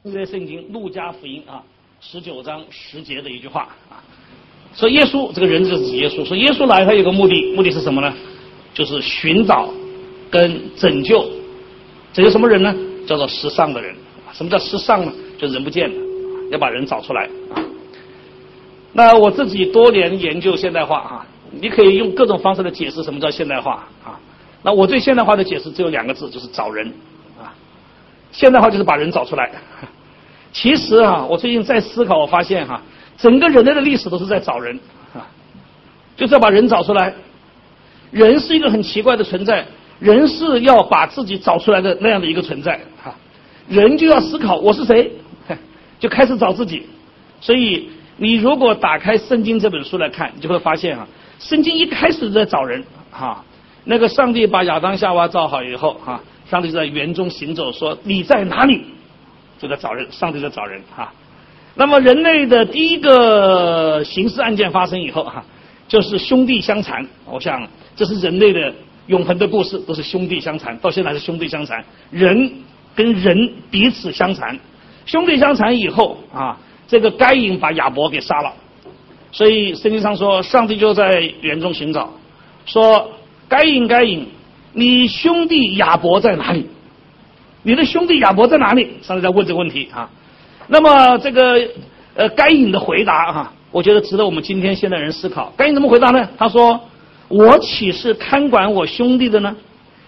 这圣经路加福音19章10节的一句话说耶稣这个人就是指耶稣，说耶稣来他有个目的，目的是什么呢？就是寻找跟拯救什么人呢？叫做失丧的人。什么叫失丧呢？就人不见了，要把人找出来那我自己多年研究现代化你可以用各种方式来解释什么叫现代化那我对现代化的解释只有2个字，就是找人现代化就是把人找出来。其实我最近在思考，我发现整个人类的历史都是在找人就是要把人找出来。人是一个很奇怪的存在，人是要把自己找出来的那样的一个存在人就要思考我是谁，就开始找自己。所以你如果打开圣经这本书来看，你就会发现圣经一开始在找人那个上帝把亚当夏娃造好以后上帝在园中行走，说你在哪里，就在找人，上帝在找人那么人类的第一个刑事案件发生以后就是兄弟相残。我想这是人类的永恒的故事，都是兄弟相残，到现在还是兄弟相残，人跟人彼此相残。兄弟相残以后这个该隐把亚伯给杀了，所以圣经上说上帝就在园中寻找，说该隐你兄弟亚伯在哪里？你的兄弟亚伯在哪里？上帝在问这个问题那么这个该隐的回答我觉得值得我们今天现代人思考。该隐怎么回答呢？他说我岂是看管我兄弟的呢？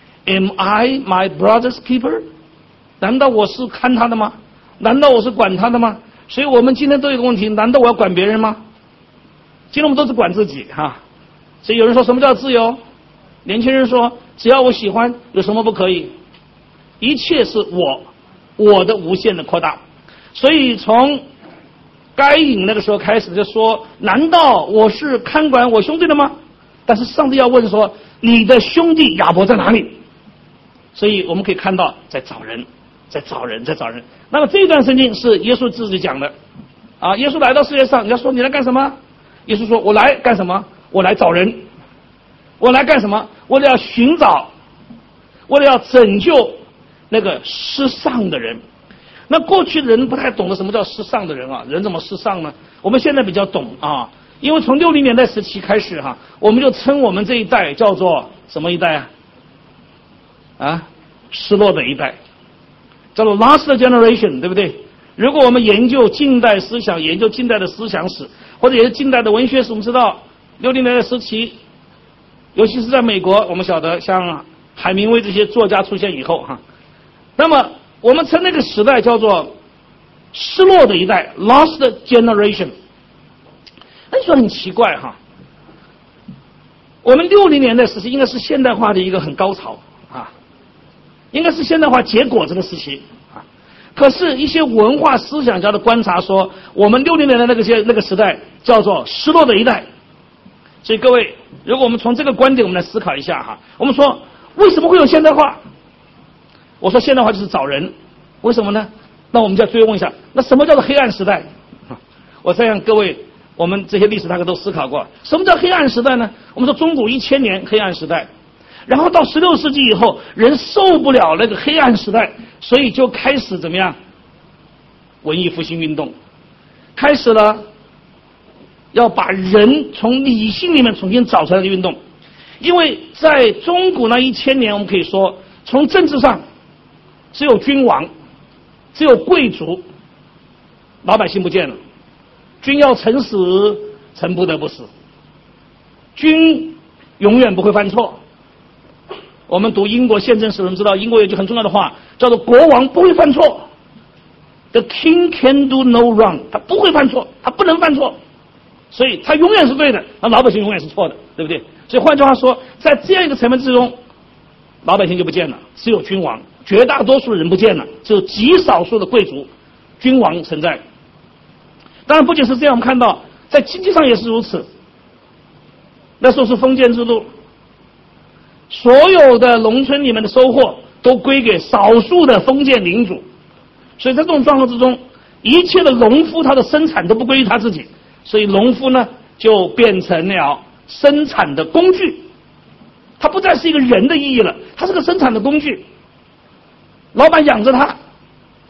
Am I my brother's keeper？ 难道我是看他的吗？难道我是管他的吗？所以我们今天都有一个问题，难道我要管别人吗？今天我们都是管自己所以有人说什么叫自由？年轻人说只要我喜欢，有什么不可以？一切是我的无限的扩大。所以从该隐那个时候开始就说，难道我是看管我兄弟的吗？但是上帝要问说，你的兄弟亚伯在哪里？所以我们可以看到在找人。那么这一段圣经是耶稣自己讲的耶稣来到世界上，人家说你来干什么？耶稣说我来干什么？我来找人。我来干什么？为了要寻找，为了要拯救那个失丧的人。那过去的人不太懂得什么叫失丧的人人怎么失丧呢？我们现在比较懂因为从60年代时期开始我们就称我们这一代叫做什么一代失落的一代，叫做 lost generation， 对不对？如果我们研究近代思想，研究近代的思想史，或者也是近代的文学史，我们知道60年代时期，尤其是在美国，我们晓得像海明威这些作家出现以后那么我们称那个时代叫做失落的一代 lost generation。 那你说很奇怪我们60年代时期应该是现代化的一个很高潮应该是现代化结果这个时期可是一些文化思想家的观察说，我们60年代那个时代叫做失落的一代。所以各位，如果我们从这个观点我们来思考一下我们说为什么会有现代化？我说现代化就是找人，为什么呢？那我们就要追问一下，那什么叫做黑暗时代？我再让各位，我们这些历史大家都思考过，什么叫黑暗时代呢？我们说中古1000年黑暗时代，然后到16世纪以后，人受不了那个黑暗时代，所以就开始怎么样？文艺复兴运动开始了，要把人从理性里面重新找出来的运动。因为在中古那1000年，我们可以说从政治上只有君王，只有贵族，老百姓不见了。君要臣死，臣不得不死。君永远不会犯错。我们读英国宪政史，我们知道英国有一句很重要的话，叫做国王不会犯错。The king can do no wrong， 他不会犯错，他不能犯错，所以他永远是对的，那老百姓永远是错的，对不对？所以换句话说，在这样一个层面之中，老百姓就不见了，只有君王，绝大多数人不见了，只有极少数的贵族、君王存在。当然不仅是这样，我们看到在经济上也是如此。那时候是封建制度，所有的农村里面的收获都归给少数的封建领主，所以在这种状况之中，一切的农夫他的生产都不归于他自己，所以农夫呢就变成了生产的工具，他不再是一个人的意义了，他是个生产的工具。老板养着他，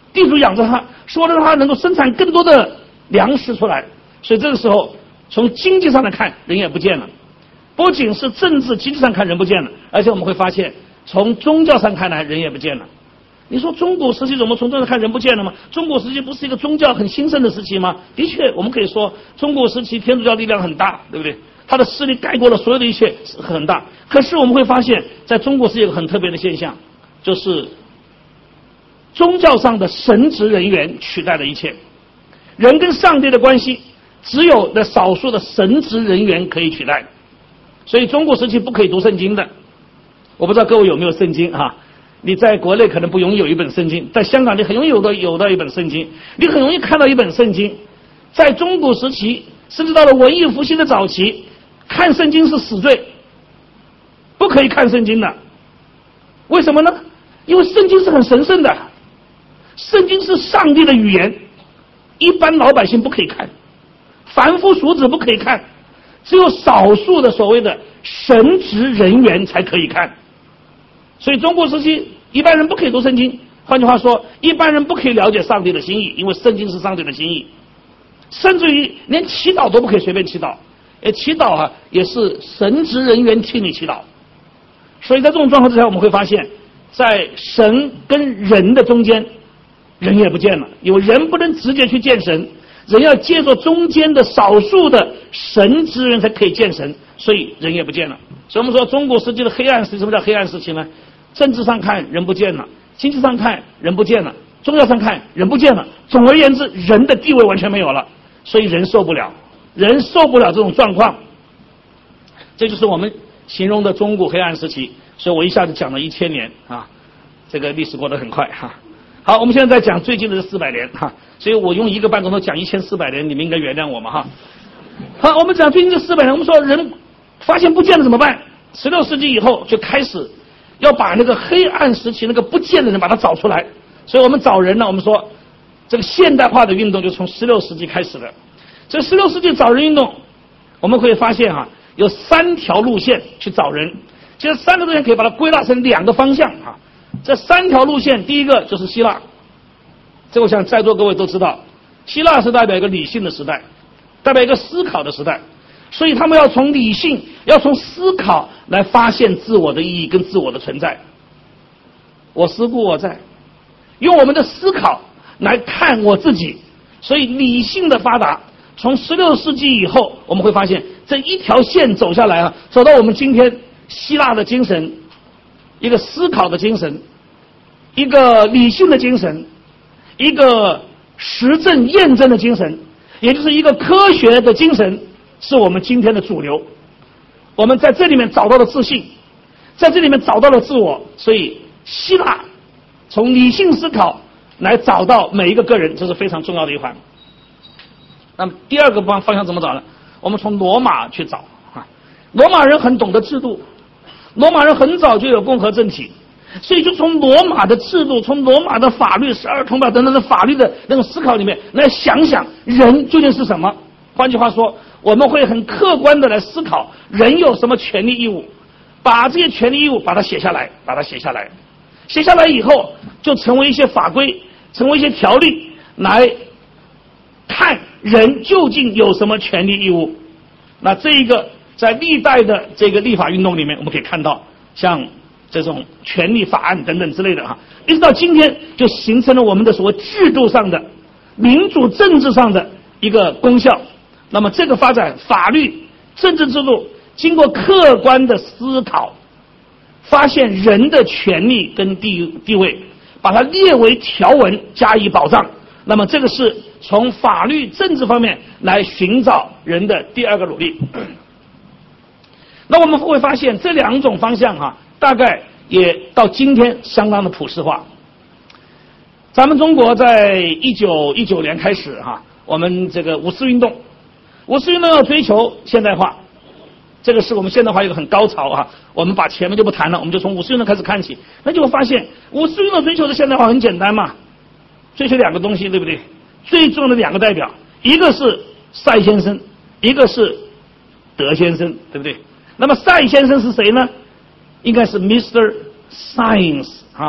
地主养着他，使得他能够生产更多的粮食出来。所以这个时候，从经济上来看，人也不见了。不仅是政治经济上看人不见了，而且我们会发现，从宗教上看来，人也不见了。你说中古时期怎么从宗教看人不见了吗？中古时期不是一个宗教很兴盛的时期吗？的确，我们可以说中古时期天主教力量很大，对不对？它的势力盖过了所有的一切，很大。可是我们会发现，在中国是有一个很特别的现象，就是宗教上的神职人员取代了一切，人跟上帝的关系只有那少数的神职人员可以取代。所以中国时期不可以读圣经的。我不知道各位有没有圣经啊？你在国内可能不容易有一本圣经，在香港你很容易有到一本圣经，你很容易看到一本圣经。在中古时期，甚至到了文艺复兴的早期，看圣经是死罪，不可以看圣经的。为什么呢？因为圣经是很神圣的，圣经是上帝的语言，一般老百姓不可以看，凡夫俗子不可以看，只有少数的所谓的神职人员才可以看。所以中国时期一般人不可以读圣经，换句话说，一般人不可以了解上帝的心意，因为圣经是上帝的心意。甚至于连祈祷都不可以随便祈祷，祈祷啊也是神职人员替你祈祷。所以在这种状况之下，我们会发现，在神跟人的中间，人也不见了，因为人不能直接去见神，人要借助中间的少数的神职人才可以见神，所以人也不见了。所以我们说中国时期的黑暗时期，什么叫黑暗时期呢？政治上看人不见了，经济上看人不见了，宗教上看人不见了，总而言之人的地位完全没有了，所以人受不了这种状况。这就是我们形容的中古黑暗时期。所以我一下子讲了1000年啊，这个历史过得很快哈。好，我们现在在讲最近的400年哈，所以我用1个半钟头讲1400年，你们应该原谅我们哈。好，我们讲最近这400年，我们说人发现不见了怎么办？16世纪以后就开始要把那个黑暗时期那个不见的人把他找出来。所以我们找人呢，我们说这个现代化的运动就从16世纪开始的。这16世纪找人运动，我们会发现有3条路线去找人。其实3个路线可以把它归纳成2个方向啊。这3条路线，第一个就是希腊，这我想在座各位都知道，希腊是代表一个理性的时代，代表一个思考的时代，所以他们要从理性，要从思考来发现自我的意义跟自我的存在。我思故我在，用我们的思考来看我自己，所以理性的发达。从16世纪以后，我们会发现这一条线走下来走到我们今天，希腊的精神，一个思考的精神，一个理性的精神，一个实证验证的精神，也就是一个科学的精神，是我们今天的主流。我们在这里面找到了自信，在这里面找到了自我，所以希腊从理性思考来找到每一个个人，这是非常重要的一环。那么第2个方向怎么找呢？我们从罗马去找罗马人很懂得制度，罗马人很早就有共和政体，所以就从罗马的制度，从罗马的法律12铜表等等的法律的那种思考里面来想想人究竟是什么。换句话说，我们会很客观的来思考人有什么权利义务，把这些权利义务把它写下来，写下来以后就成为一些法规，成为一些条例，来看人究竟有什么权利义务。那这一个在历代的这个立法运动里面，我们可以看到像这种权利法案等等之类的一直到今天就形成了我们的所谓制度上的民主政治上的一个功效。那么这个发展法律政治制度经过客观的思考，发现人的权利跟地位，把它列为条文加以保障。那么这个是从法律政治方面来寻找人的第2个努力。那我们会发现这2种方向大概也到今天相当的普世化。咱们中国在1919年开始我们这个五四运动要追求现代化，这个是我们现代化一个很高潮我们把前面就不谈了，我们就从五四运动开始看起。那就会发现五四运动追求的现代化很简单嘛，追求2个东西，对不对？最重要的2个代表，一个是赛先生，一个是德先生，对不对？那么赛先生是谁呢？应该是 Mr. Science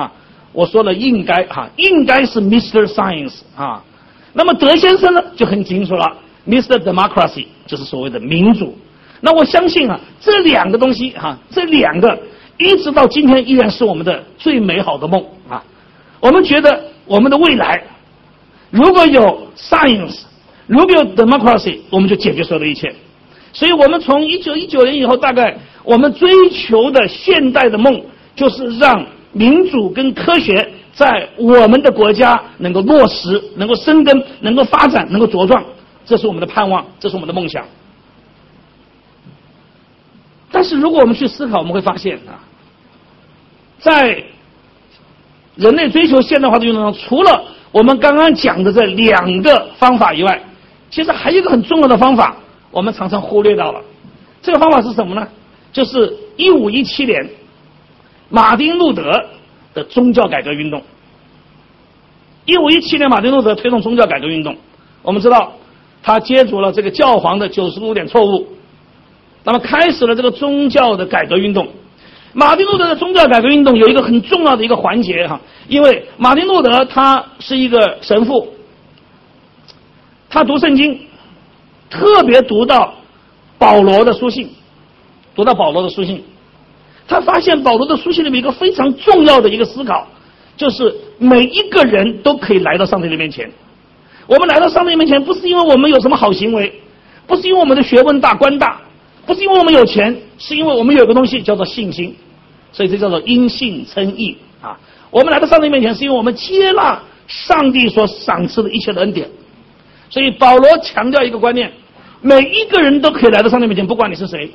我说了应该应该是 Mr. Science 啊。那么德先生呢就很清楚了 ，Mr. Democracy 就是所谓的民主。那我相信这两个东西这两个一直到今天依然是我们的最美好的梦啊。我们觉得我们的未来如果有 science， 如果有 democracy， 我们就解决所有的一切。所以我们从1919年以后，大概我们追求的现代的梦，就是让民主跟科学在我们的国家能够落实，能够生根，能够发展，能够茁壮，这是我们的盼望，这是我们的梦想。但是如果我们去思考，我们会发现在人类追求现代化的运动中，除了我们刚刚讲的这两个方法以外，其实还有一个很重要的方法，我们常常忽略到了。这个方法是什么呢？就是1517年马丁路德的宗教改革运动。1517年马丁路德推动宗教改革运动，我们知道他接触了这个教皇的95点错误，那么开始了这个宗教的改革运动。马丁路德的宗教改革运动有一个很重要的一个环节因为马丁路德他是一个神父，他读圣经，特别读到保罗的书信，他发现保罗的书信里面一个非常重要的一个思考，就是每一个人都可以来到上帝的面前。我们来到上帝面前，不是因为我们有什么好行为，不是因为我们的学问大官大，不是因为我们有钱，是因为我们有个东西叫做信心。所以这叫做因信称义我们来到上帝面前，是因为我们接纳上帝所赏赐的一切的恩典。所以保罗强调一个观念，每一个人都可以来到上帝面前，不管你是谁，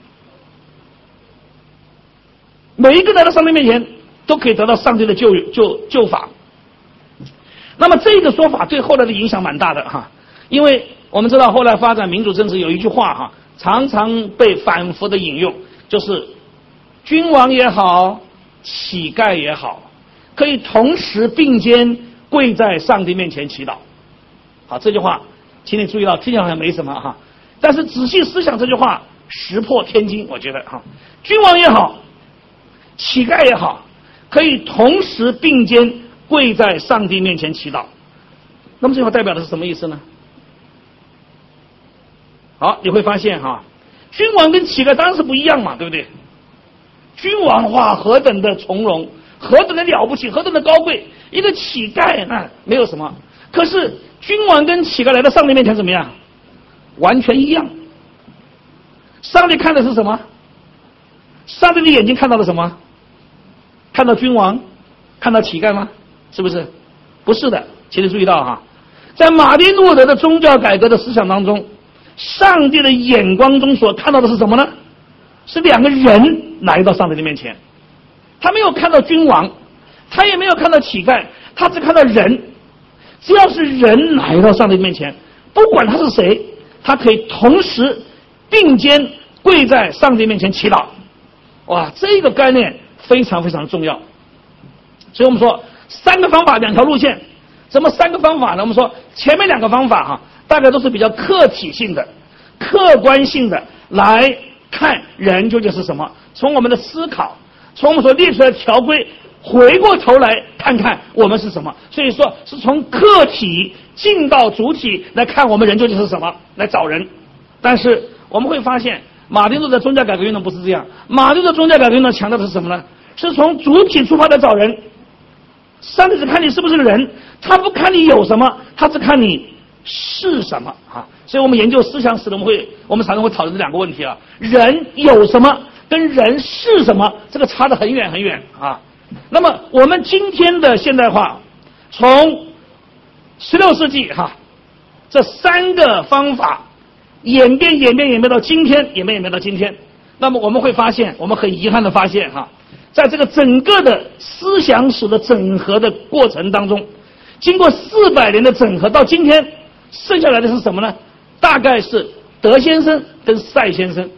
每一个来到上帝面前都可以得到上帝的救法。那么这个说法对后来的影响蛮大的因为我们知道后来发展民主政治有一句话常常被反复的引用，就是君王也好，乞丐也好，可以同时并肩跪在上帝面前祈祷。好，这句话请你注意到，听起来好像没什么但是仔细思想这句话石破天惊，我觉得君王也好，乞丐也好，可以同时并肩跪在上帝面前祈祷。那么这句话代表的是什么意思呢？好，你会发现君王跟乞丐当然是不一样嘛，对不对？君王何等的从容，何等的了不起，何等的高贵，一个乞丐没有什么。可是君王跟乞丐来到上帝面前怎么样？完全一样。上帝看的是什么？上帝的眼睛看到了什么？看到君王，看到乞丐吗？是不是？不是的，请你注意到在马丁路德的宗教改革的思想当中，上帝的眼光中所看到的是什么呢？是两个人来到上帝的面前，他没有看到君王，他也没有看到乞丐，他只看到人。只要是人来到上帝面前，不管他是谁，他可以同时并肩跪在上帝面前祈祷。哇，这个概念非常非常重要。所以我们说三个方法两条路线。怎么三个方法呢？我们说前面两个方法大概都是比较客体性的、客观性的来看人究竟是什么，从我们的思考，从我们所列出来的条规回过头来看看我们是什么。所以说是从客体进到主体来看我们人究竟是什么，来找人。但是我们会发现马丁路德宗教改革运动不是这样，马丁路德宗教改革运动强调的是什么呢？是从主体出发来找人。上帝只看你是不是个人，他不看你有什么，他只看你是什么所以我们研究思想史的，我们常常会讨论这两个问题人有什么跟人是什么，这个差得很远很远那么我们今天的现代化，从16世纪这三个方法演变到今天，那么我们会发现，我们很遗憾的发现在这个整个的思想史的整合的过程当中，经过400年的整合，到今天剩下来的是什么呢？大概是德先生跟赛先生。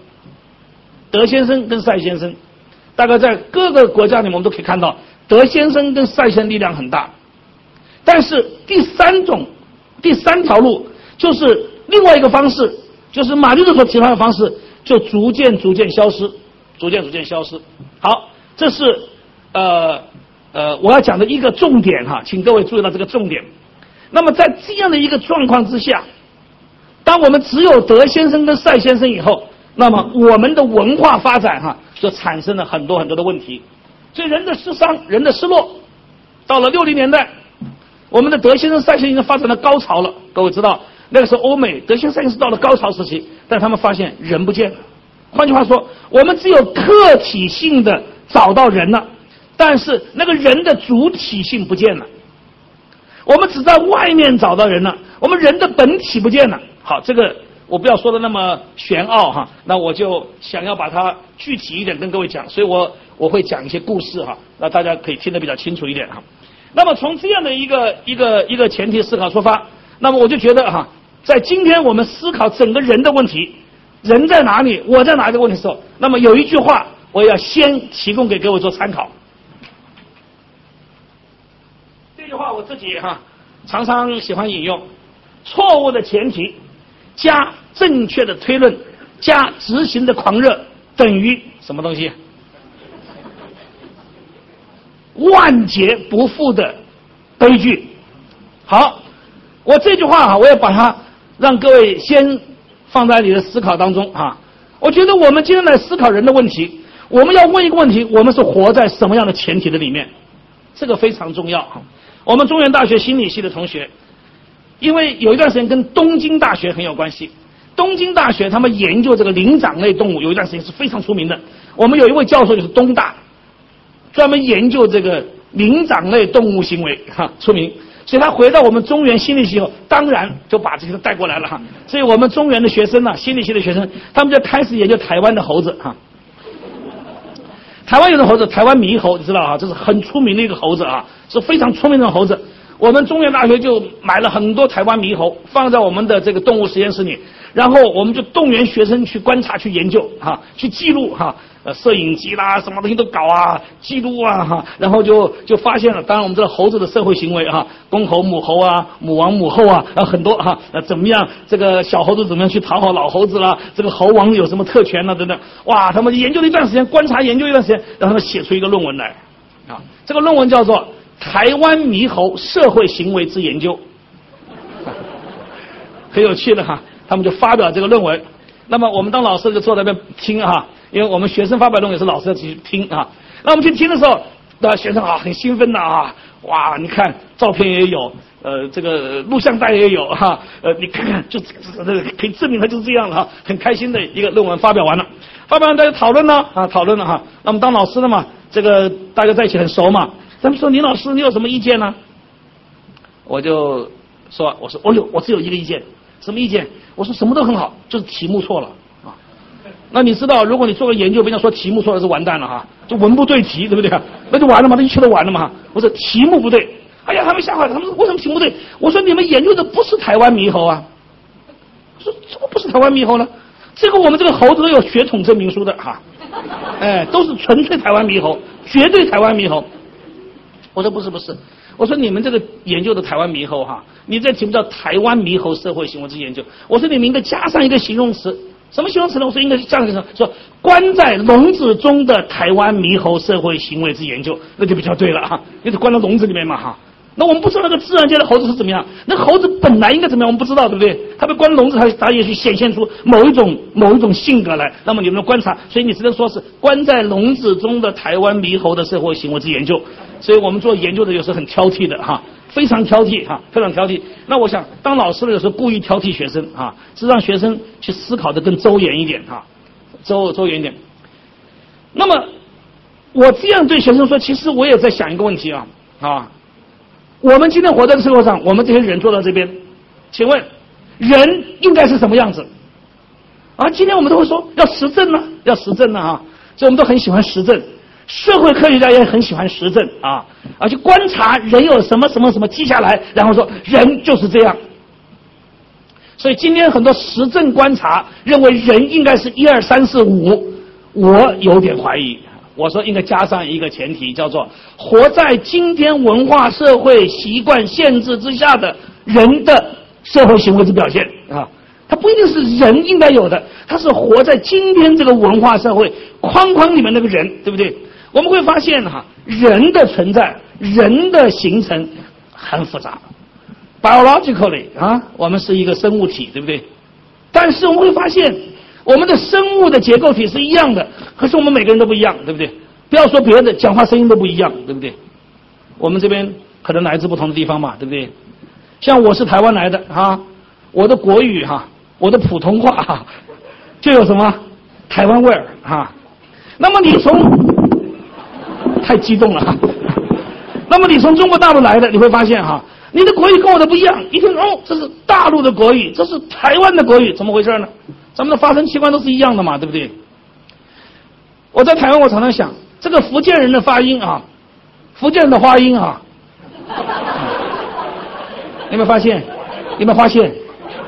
大概在各个国家里面我们都可以看到，德先生跟赛先生力量很大。但是第三条路就是另外一个方式，就是马丁路德所提倡的方式，就逐渐消失。好，这是我要讲的一个重点哈，请各位注意到这个重点。那么在这样的一个状况之下，当我们只有德先生跟赛先生以后，那么我们的文化发展哈就产生了很多很多的问题。所以人的失丧，人的失落，到了60年代，我们的德先生赛先生发展的高潮了。各位知道，那个时候欧美德先生赛先生到了高潮时期，但他们发现人不见了。换句话说，我们只有客体性的找到人了，但是那个人的主体性不见了。我们只在外面找到人了，我们人的本体不见了。好，这个我不要说的那么玄奥哈，那我就想要把它具体一点跟各位讲，所以我会讲一些故事哈，那大家可以听得比较清楚一点哈。那么从这样的一个前提思考出发，那么我就觉得哈，在今天我们思考整个人的问题，人在哪里，我在哪里的问题的时候，那么有一句话我要先提供给各位做参考。这句话我自己哈常常喜欢引用：错误的前提加正确的推论加执行的狂热等于什么东西？万劫不复的悲剧。好，我这句话我也把它让各位先放在你的思考当中啊。我觉得我们今天来思考人的问题，我们要问一个问题：我们是活在什么样的前提的里面？这个非常重要。我们中原大学心理系的同学，因为有一段时间跟东京大学很有关系，东京大学他们研究这个灵长类动物，有一段时间是非常出名的。我们有一位教授就是东大，专门研究这个灵长类动物行为出名，所以他回到我们中原心理系后，当然就把这些带过来了所以我们中原的学生心理系的学生，他们就开始研究台湾的猴子台湾有的猴子，台湾猕猴，你知道这是很出名的一个猴子是非常出名的猴子。我们中原大学就买了很多台湾猕猴，放在我们的这个动物实验室里，然后我们就动员学生去观察、去研究去记录摄影机啦，什么东西都搞记录然后就发现了，当然我们知道猴子的社会行为公猴、母猴母王、母后很多怎么样，这个小猴子怎么样去讨好老猴子啦，这个猴王有什么特权等等，哇，他们研究了一段时间，观察研究一段时间，让他们写出一个论文来这个论文叫做台湾猕猴社会行为之研究，很有趣的他们就发表这个论文。那么我们当老师就坐在那边听因为我们学生发表论文也是老师要去听那我们去听的时候，那学生很兴奋的哇，你看照片也有，这个录像带也有你看看就可以证明他就是这样了很开心的一个论文发表完了，发表完大家讨论了那么当老师的嘛，这个大家在一起很熟嘛，他们说林老师你有什么意见呢？我就说我只有一个意见。什么意见？我说什么都很好，就是题目错了那你知道，如果你做个研究，别人说题目错了是完蛋了就文不对题，对不对那就完了嘛，那一切都完了嘛。我说题目不对，哎呀，他们吓坏了，他们说为什么题目不对？我说你们研究的不是台湾猕猴我说怎么不是台湾猕猴呢？这个我们这个猴子都有血统证明书的都是纯粹台湾猕猴，绝对台湾猕猴。我说不是，我说你们这个研究的台湾猕猴你这题目叫台湾猕猴社会行为之研究。我说你们应该加上一个形容词，什么形容词呢？我说应该加上一个说关在笼子中的台湾猕猴社会行为之研究，那就比较对了因为关到笼子里面嘛那我们不知道那个自然界的猴子是怎么样，那猴子本来应该怎么样我们不知道，对不对？它被关笼子，它也许显现出某一种性格来，那么你们观察，所以你只能说是关在笼子中的台湾猕猴的社会行为之研究。所以我们做研究的有时候很挑剔的非常挑剔非常挑剔。那我想当老师的有时候故意挑剔学生是让学生去思考的更周延一点周延一点。那么我这样对学生说，其实我也在想一个问题我们今天活在社会上，我们这些人坐到这边，请问人应该是什么样子今天我们都会说要实证要实证所以我们都很喜欢实证，社会科学家也很喜欢实证去观察人有什么什么什么记下来，然后说人就是这样。所以今天很多实证观察认为人应该是1、2、3、4、5，我有点怀疑。我说应该加上一个前提，叫做活在今天文化社会习惯限制之下的人的社会行为之表现它不一定是人应该有的，它是活在今天这个文化社会框框里面那个人，对不对？ 我们会发现人的存在，人的形成很复杂。biologically 我们是一个生物体，对不对？但是我们会发现，我们的生物的结构体是一样的，可是我们每个人都不一样，对不对？不要说别的，讲话声音都不一样，对不对？我们这边可能来自不同的地方嘛，对不对？像我是台湾来的我的国语我的普通话就有什么台湾味儿那么你从太激动了那么你从中国大陆来的，你会发现你的国语跟我的不一样，一听这是大陆的国语，这是台湾的国语，怎么回事呢？咱们的发声器官都是一样的嘛，对不对？我在台湾，我常常想，这个福建人的发音福建人的发音你有没有发现？有没有发现？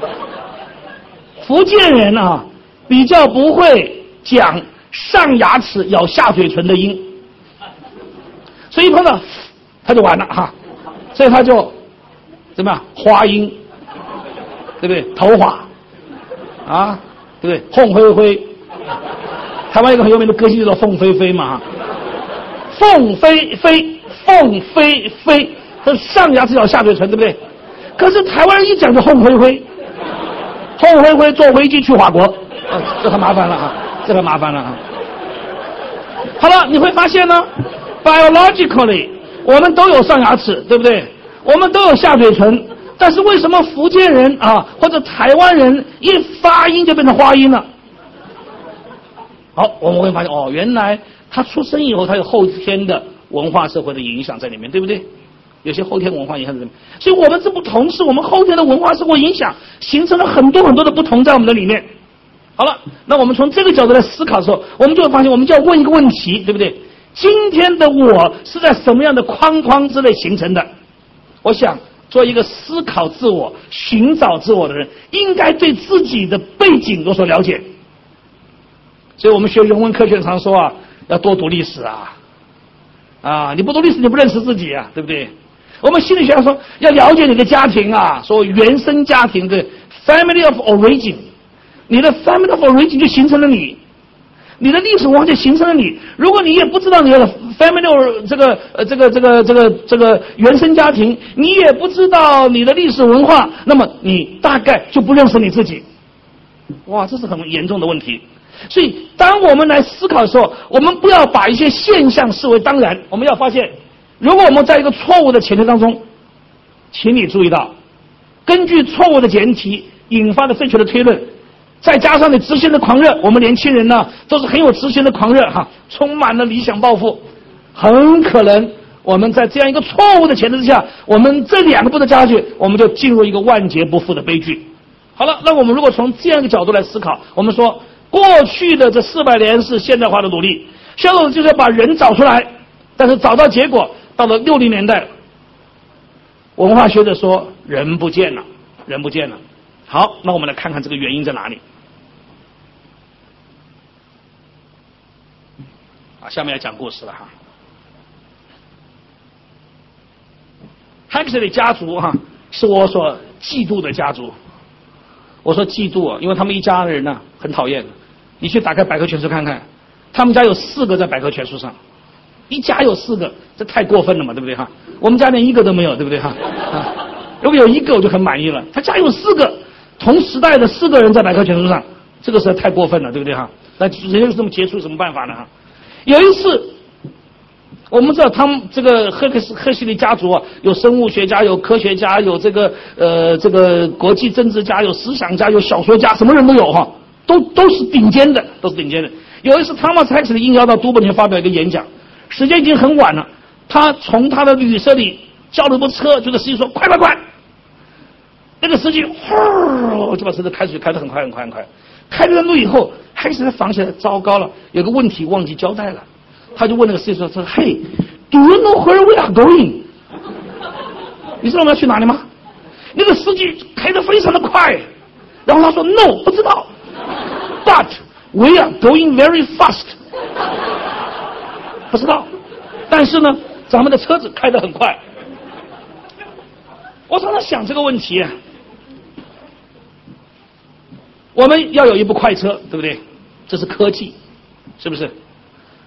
福建人比较不会讲上牙齿咬下嘴唇的音，所以一碰到他就完了所以他就怎么样？花音，对不对？头发对不对？凤飞飞，台湾一个很有名的歌星叫做凤飞飞嘛凤飞飞，凤飞飞，他上牙齿咬下嘴唇，对不对？可是台湾人一讲就凤飞飞，凤飞飞坐飞机去法国，这很麻烦了这很麻烦了好了，你会发现呢 ，biologically 我们都有上牙齿，对不对？我们都有下嘴唇，但是为什么福建人或者台湾人一发音就变成花音了？好，我们会发现原来他出生以后，他有后天的文化社会的影响在里面，对不对？有些后天文化影响在里面，所以我们这不同是我们后天的文化社会影响，形成了很多很多的不同在我们的里面。好了，那我们从这个角度来思考的时候，我们就会发现，我们就要问一个问题，对不对？今天的我是在什么样的框框之内形成的？我想做一个思考自我、寻找自我的人，应该对自己的背景有所了解。所以我们学人文科学常说要多读历史你不读历史你不认识自己对不对？我们心理学上说要了解你的家庭说原生家庭的 family of origin， 你的 family of origin 就形成了你的历史文化就形成了你。如果你也不知道你的 family 这个原生家庭，你也不知道你的历史文化，那么你大概就不认识你自己。哇，这是很严重的问题。所以当我们来思考的时候，我们不要把一些现象视为当然，我们要发现，如果我们在一个错误的前提当中，请你注意到，根据错误的前提引发的正确的推论，再加上你执行的狂热，我们年轻人呢都是很有执行的狂热充满了理想抱负，很可能我们在这样一个错误的前提之下，我们这两个步骤加下去，我们就进入一个万劫不复的悲剧。好了，那我们如果从这样一个角度来思考，我们说过去的这400年是现代化的努力，现在就是要把人找出来，但是找到结果，到了60年代，文化学者说人不见了，人不见了。好，那我们来看看这个原因在哪里。下面要讲故事了Huxley 家族是我所嫉妒的家族。我说嫉妒因为他们一家人很讨厌。你去打开百科全书看看，他们家有4个在百科全书上，一家有4个，这太过分了嘛，对不对我们家连1个都没有，对不对如果有1个我就很满意了，他家有4个同时代的4个人在百科全书上，这个实在太过分了，对不对那人就这么杰出，有什么办法呢有一次，我们知道他们这个赫西利家族有生物学家，有科学家，有这个国际政治家，有思想家，有小说家，什么人都有都是顶尖的，都是顶尖的。有一次，Thomas Huxley应邀到都柏林发表一个演讲，时间已经很晚了，他从他的旅社里叫了一部车，这个司机说：“快！”那个司机就把车子开出去，开得很快。开了路以后，Huxley想起来，糟糕了，有个问题忘记交代了。他就问那个司机说：“Hey, do you know where we are going？” 你知道我们要去哪里吗？那个司机开得非常的快，然后他说 ：“No， 不知道。But we are going very fast。”不知道，但是呢，咱们的车子开得很快。我常常想这个问题我们要有一部快车，对不对？这是科技，是不是？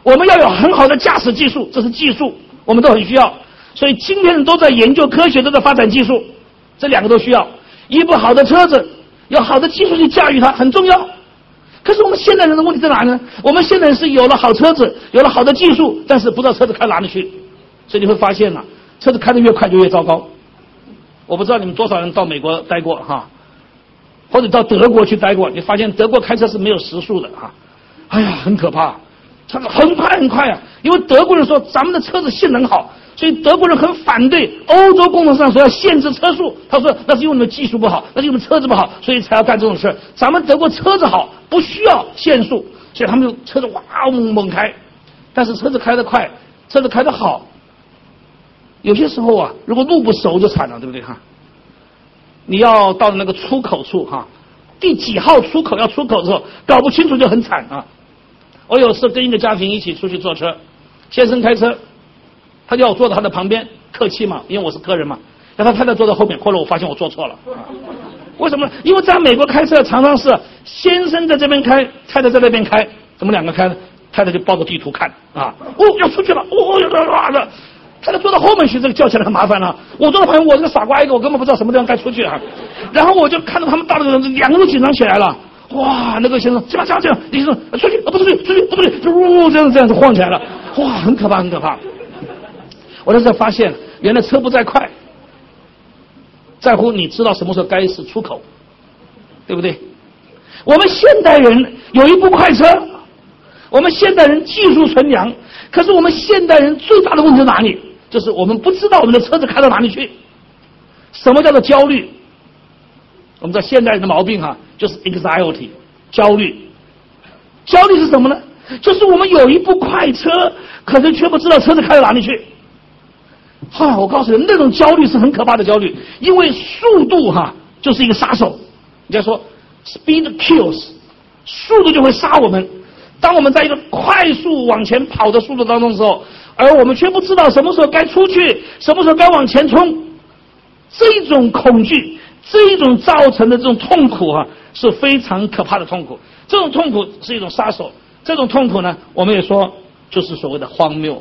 我们要有很好的驾驶技术，这是技术，我们都很需要。所以今天人都在研究科学，都在发展技术，这两个都需要。一部好的车子，有好的技术去驾驭它，很重要。可是我们现代人的问题在哪里呢？我们现在是有了好车子，有了好的技术，但是不知道车子开哪里去。所以你会发现车子开得越快就越糟糕。我不知道你们多少人到美国待过哈，或者到德国去待过，你发现德国开车是没有时速的哈。哎呀，很可怕，车子很快很快啊！因为德国人说咱们的车子性能好，所以德国人很反对欧洲工程上说要限制车速。他说那是因为你们技术不好，那是因为车子不好，所以才要干这种事。咱们德国车子好，不需要限速，所以他们车子哇猛猛开。但是车子开得快，车子开得好，有些时候如果路不熟就惨了，对不对哈？你要到那个出口处哈，第几号出口要出口的时候搞不清楚就很惨啊。我有次跟一个家庭一起出去坐车，先生开车，他叫我坐到他的旁边，客气嘛，因为我是客人嘛，让他太太坐在后面。后来我发现我坐错了，为什么？因为在美国开车常常是先生在这边开，太太在那边开，怎么两个开呢？太太就抱着地图看要出去了，太太坐到后面去，这个叫起来很麻烦了。我坐到旁边，我这个傻瓜一个，我根本不知道什么地方该出去然后我就看到他们大的人，两个人紧张起来了。哇，那个先生这样，李先生出去，不出去，这样就晃起来了。哇，很可怕，很可怕。我在这发现，原来车不在快，在乎你知道什么时候该是出口，对不对？我们现代人有一部快车，我们现代人技术纯良，可是我们现代人最大的问题在哪里？就是我们不知道我们的车子开到哪里去。什么叫做焦虑？我们知道现代人的毛病就是 anxiety 焦虑。焦虑是什么呢？就是我们有一部快车，可是却不知道车子开到哪里去。我告诉你，那种焦虑是很可怕的焦虑，因为速度就是一个杀手。人家说 speed kills， 速度就会杀我们。当我们在一个快速往前跑的速度当中的时候，而我们却不知道什么时候该出去，什么时候该往前冲，这种恐惧，这一种造成的这种痛苦是非常可怕的痛苦。这种痛苦是一种杀手，这种痛苦呢，我们也说就是所谓的荒谬。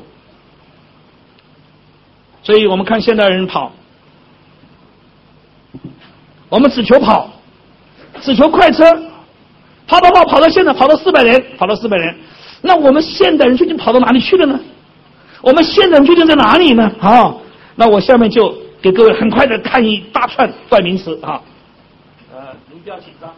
所以我们看现代人跑，我们只求跑，只求快车，跑到现在跑到400年，那我们现代人究竟跑到哪里去了呢？我们现代人究竟在哪里呢？那我下面就给各位很快的看一大串代名词您不要紧张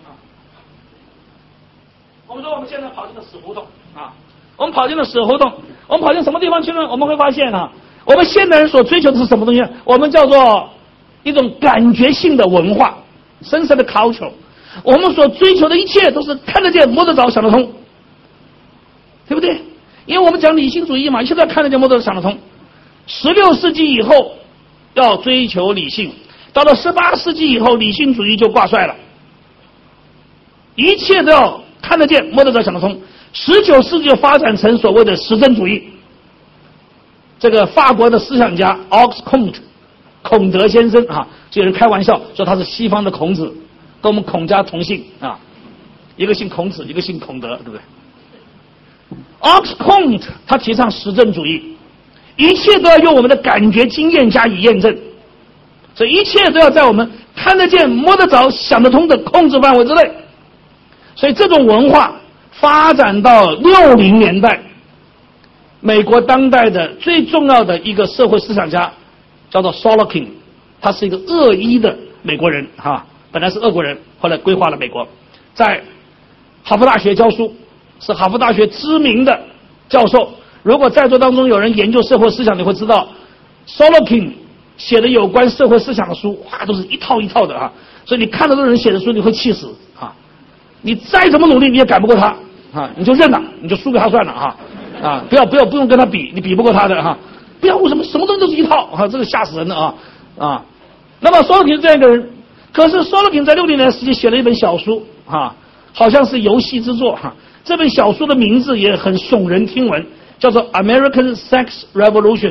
我们说我们现在跑进了死胡同我们跑进了死胡同，我们跑进什么地方去呢？我们会发现我们现代人所追求的是什么东西？我们叫做一种感觉性的文化 ，sensory culture。我们所追求的一切都是看得见、摸得着、想得通，对不对？因为我们讲理性主义嘛，一切都要看得见、摸得着、想得通。16世纪以后要追求理性，到了18世纪以后，理性主义就挂帅了，一切都要看得见、摸得着、想得通。19世纪就发展成所谓的实证主义。这个法国的思想家 Auguste Comte 孔德先生就有人开玩笑说他是西方的孔子，跟我们孔家同姓一个姓孔子，一个姓孔德，对不对？ Auguste Comte 他提倡实证主义，一切都要用我们的感觉经验加以验证，所以一切都要在我们看得见、摸得着、想得通的控制范围之内。所以这种文化发展到60年代，美国当代的最重要的一个社会思想家叫做 Sorokin， 他是一个俄裔的美国人本来是俄国人，后来归化了美国，在哈佛大学教书，是哈佛大学知名的教授。如果在座当中有人研究社会思想，你会知道 Sorokin 写的有关社会思想的书都是一套一套的所以你看到这人写的书你会气死你再怎么努力你也赶不过他你就认了，你就输给他算了不用跟他比，你比不过他的不要为什么什么东西都是一套这个吓死人的那么 Sorokin 是这样一个人，可是 Sorokin 在60年时期写了一本小书好像是游戏之作这本小书的名字也很耸人听闻，叫做 American Sex Revolution。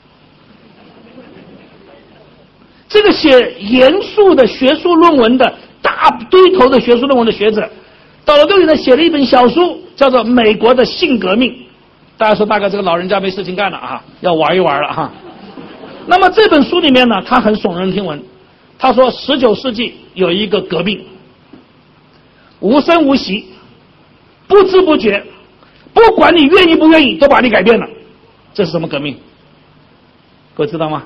这个写严肃的学术论文的大堆头的学术论文的学者，到了60年写了一本小书，叫做《美国的性革命》。 大家说大概这个老人家没事情干了啊，要玩一玩了哈。那么这本书里面呢，他很耸人听闻，他说19世纪有一个革命，无声无息，不知不觉，不管你愿意不愿意，都把你改变了。这是什么革命？各位知道吗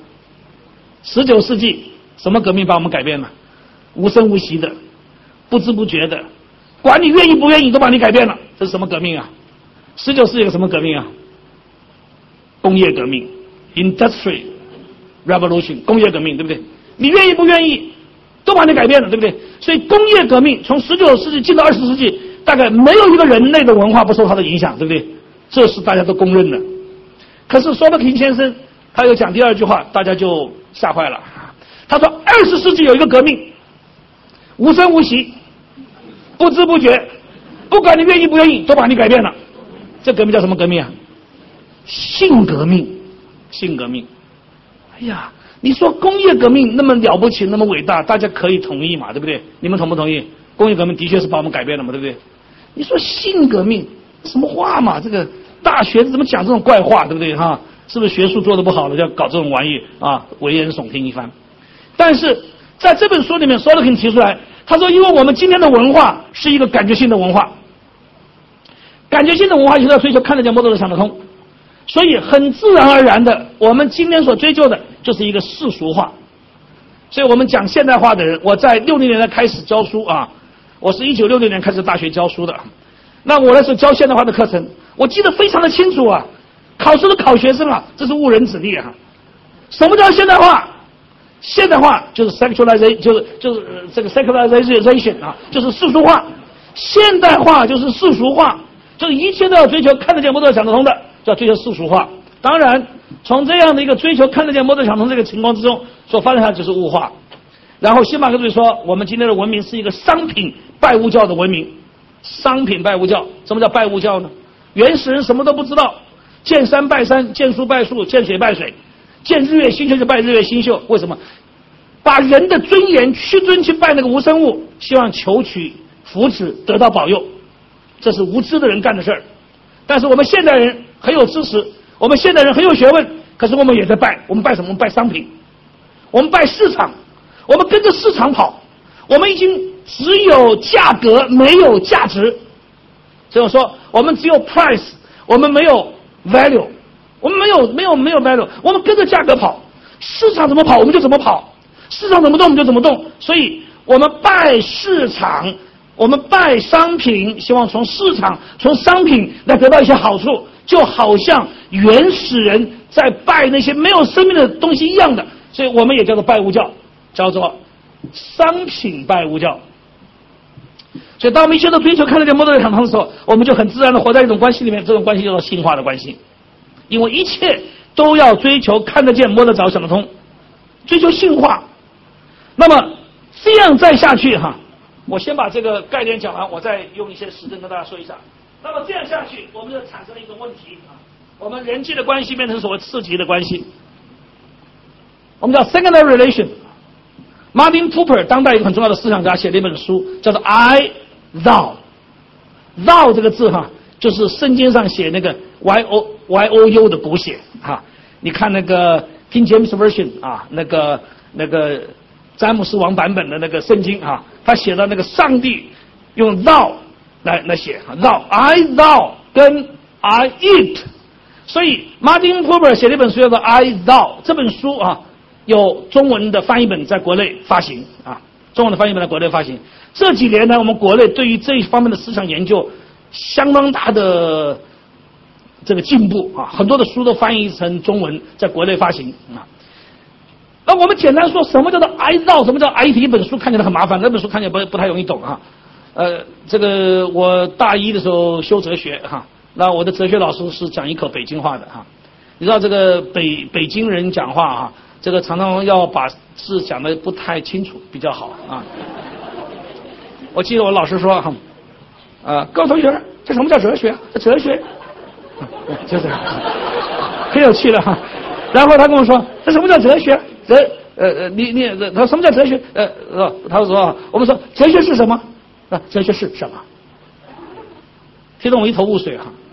？19世纪什么革命把我们改变了？无声无息的，不知不觉的，管你愿意不愿意，都把你改变了。这是什么革命啊？19世纪有什么革命啊？工业革命 ，Industry Revolution， 工业革命，对不对？你愿意不愿意，都把你改变了，对不对？所以工业革命从19世纪进到20世纪，大概没有一个人类的文化不受它的影响，对不对？这是大家都公认的。可是说不停先生他又讲第二句话，大家就吓坏了。他说20世纪有一个革命，无声无息，不知不觉，不管你愿意不愿意，都把你改变了。这革命叫什么革命啊？性革命，性革命。哎呀，你说工业革命那么了不起，那么伟大，大家可以同意嘛，对不对？你们同不同意？工业革命的确是把我们改变了嘛，对不对？你说性革命什么话嘛？这个大学怎么讲这种怪话，对不对哈？是不是学术做得不好了，就要搞这种玩意啊？危言耸听一番。但是在这本书里面 Solomon 提出来，他说因为我们今天的文化是一个感觉性的文化，感觉性的文化就是要追求看得见摸得着想得通，所以很自然而然的我们今天所追求的就是一个世俗化。所以我们讲现代化的人，我在60年代开始教书啊，我是1966年开始大学教书的，那我那时候教现代化的课程，我记得非常的清楚啊，考试的考学生啊，这是误人子弟啊。什么叫现代化？现代化就是 sexualization， 就是这个 secularization 啊，就是世俗化。现代化就是世俗化，就是一切都要追求看得见摸得着想得通的，叫追求世俗化。当然，从这样的一个追求看得见摸得着想得通这个情况之中，所发生下就是物化。然后新马克思主义说，我们今天的文明是一个商品拜物教的文明。商品拜物教，什么叫拜物教呢？原始人什么都不知道，见山拜山，见树拜树，见水拜水，见日月星宿就拜日月星宿。为什么？把人的尊严屈尊去拜那个无生物，希望求取福祉，得到保佑，这是无知的人干的事儿。但是我们现代人很有知识，我们现代人很有学问，可是我们也在拜，我们拜什么？我们拜商品，我们拜市场，我们跟着市场跑，我们已经只有价格没有价值。所以说我们只有 price， 我们没有 value， 我们没有 value， 我们跟着价格跑，市场怎么跑我们就怎么跑，市场怎么动我们就怎么动。所以我们拜市场，我们拜商品，希望从市场从商品来得到一些好处，就好像原始人在拜那些没有生命的东西一样的。所以我们也叫做拜物教，叫做商品拜物教。所以当我们一切都追求看得见摸得着想得通的时候，我们就很自然的活在一种关系里面，这种关系叫做性化的关系。因为一切都要追求看得见摸得着想得通，追求性化。那么这样再下去哈，我先把这个概念讲完，我再用一些实证跟大家说一下。那么这样下去，我们就产生了一种问题啊，我们人际的关系变成所谓次级的关系，我们叫 secondary relation。Martin Buber 当代一个很重要的思想家写了一本书，叫做 I Thou。Thou 这个字哈，就是圣经上写那个 Y-O-U 的补写哈。你看那个 King James Version 啊，那个詹姆斯王版本的那个圣经啊，他写的那个上帝用 Thou 来写 Thou I Thou 跟 I It， 所以 Martin Buber 写了一本书叫做 I Thou， 这本书啊。有中文的翻译本在国内发行啊，中文的翻译本在国内发行。这几年呢，我们国内对于这一方面的思想研究相当大的这个进步啊，很多的书都翻译成中文，在国内发行啊。那我们简单说，什么叫做 I Thou， 什么叫 IT？ 一本书看起来很麻烦，那本书看起来不太容易懂啊。这个我大一的时候修哲学哈，那我的哲学老师是讲一口北京话的哈。你知道这个北京人讲话啊。这个常常要把字讲得不太清楚比较好啊。我记得我老师说各位同学，这什么叫哲学？这哲学，就这样，很有趣了哈。然后他跟我说，这什么叫哲学？他说什么叫哲学？他说我们说哲学是什么？哲学是什么？听得我一头雾水哈。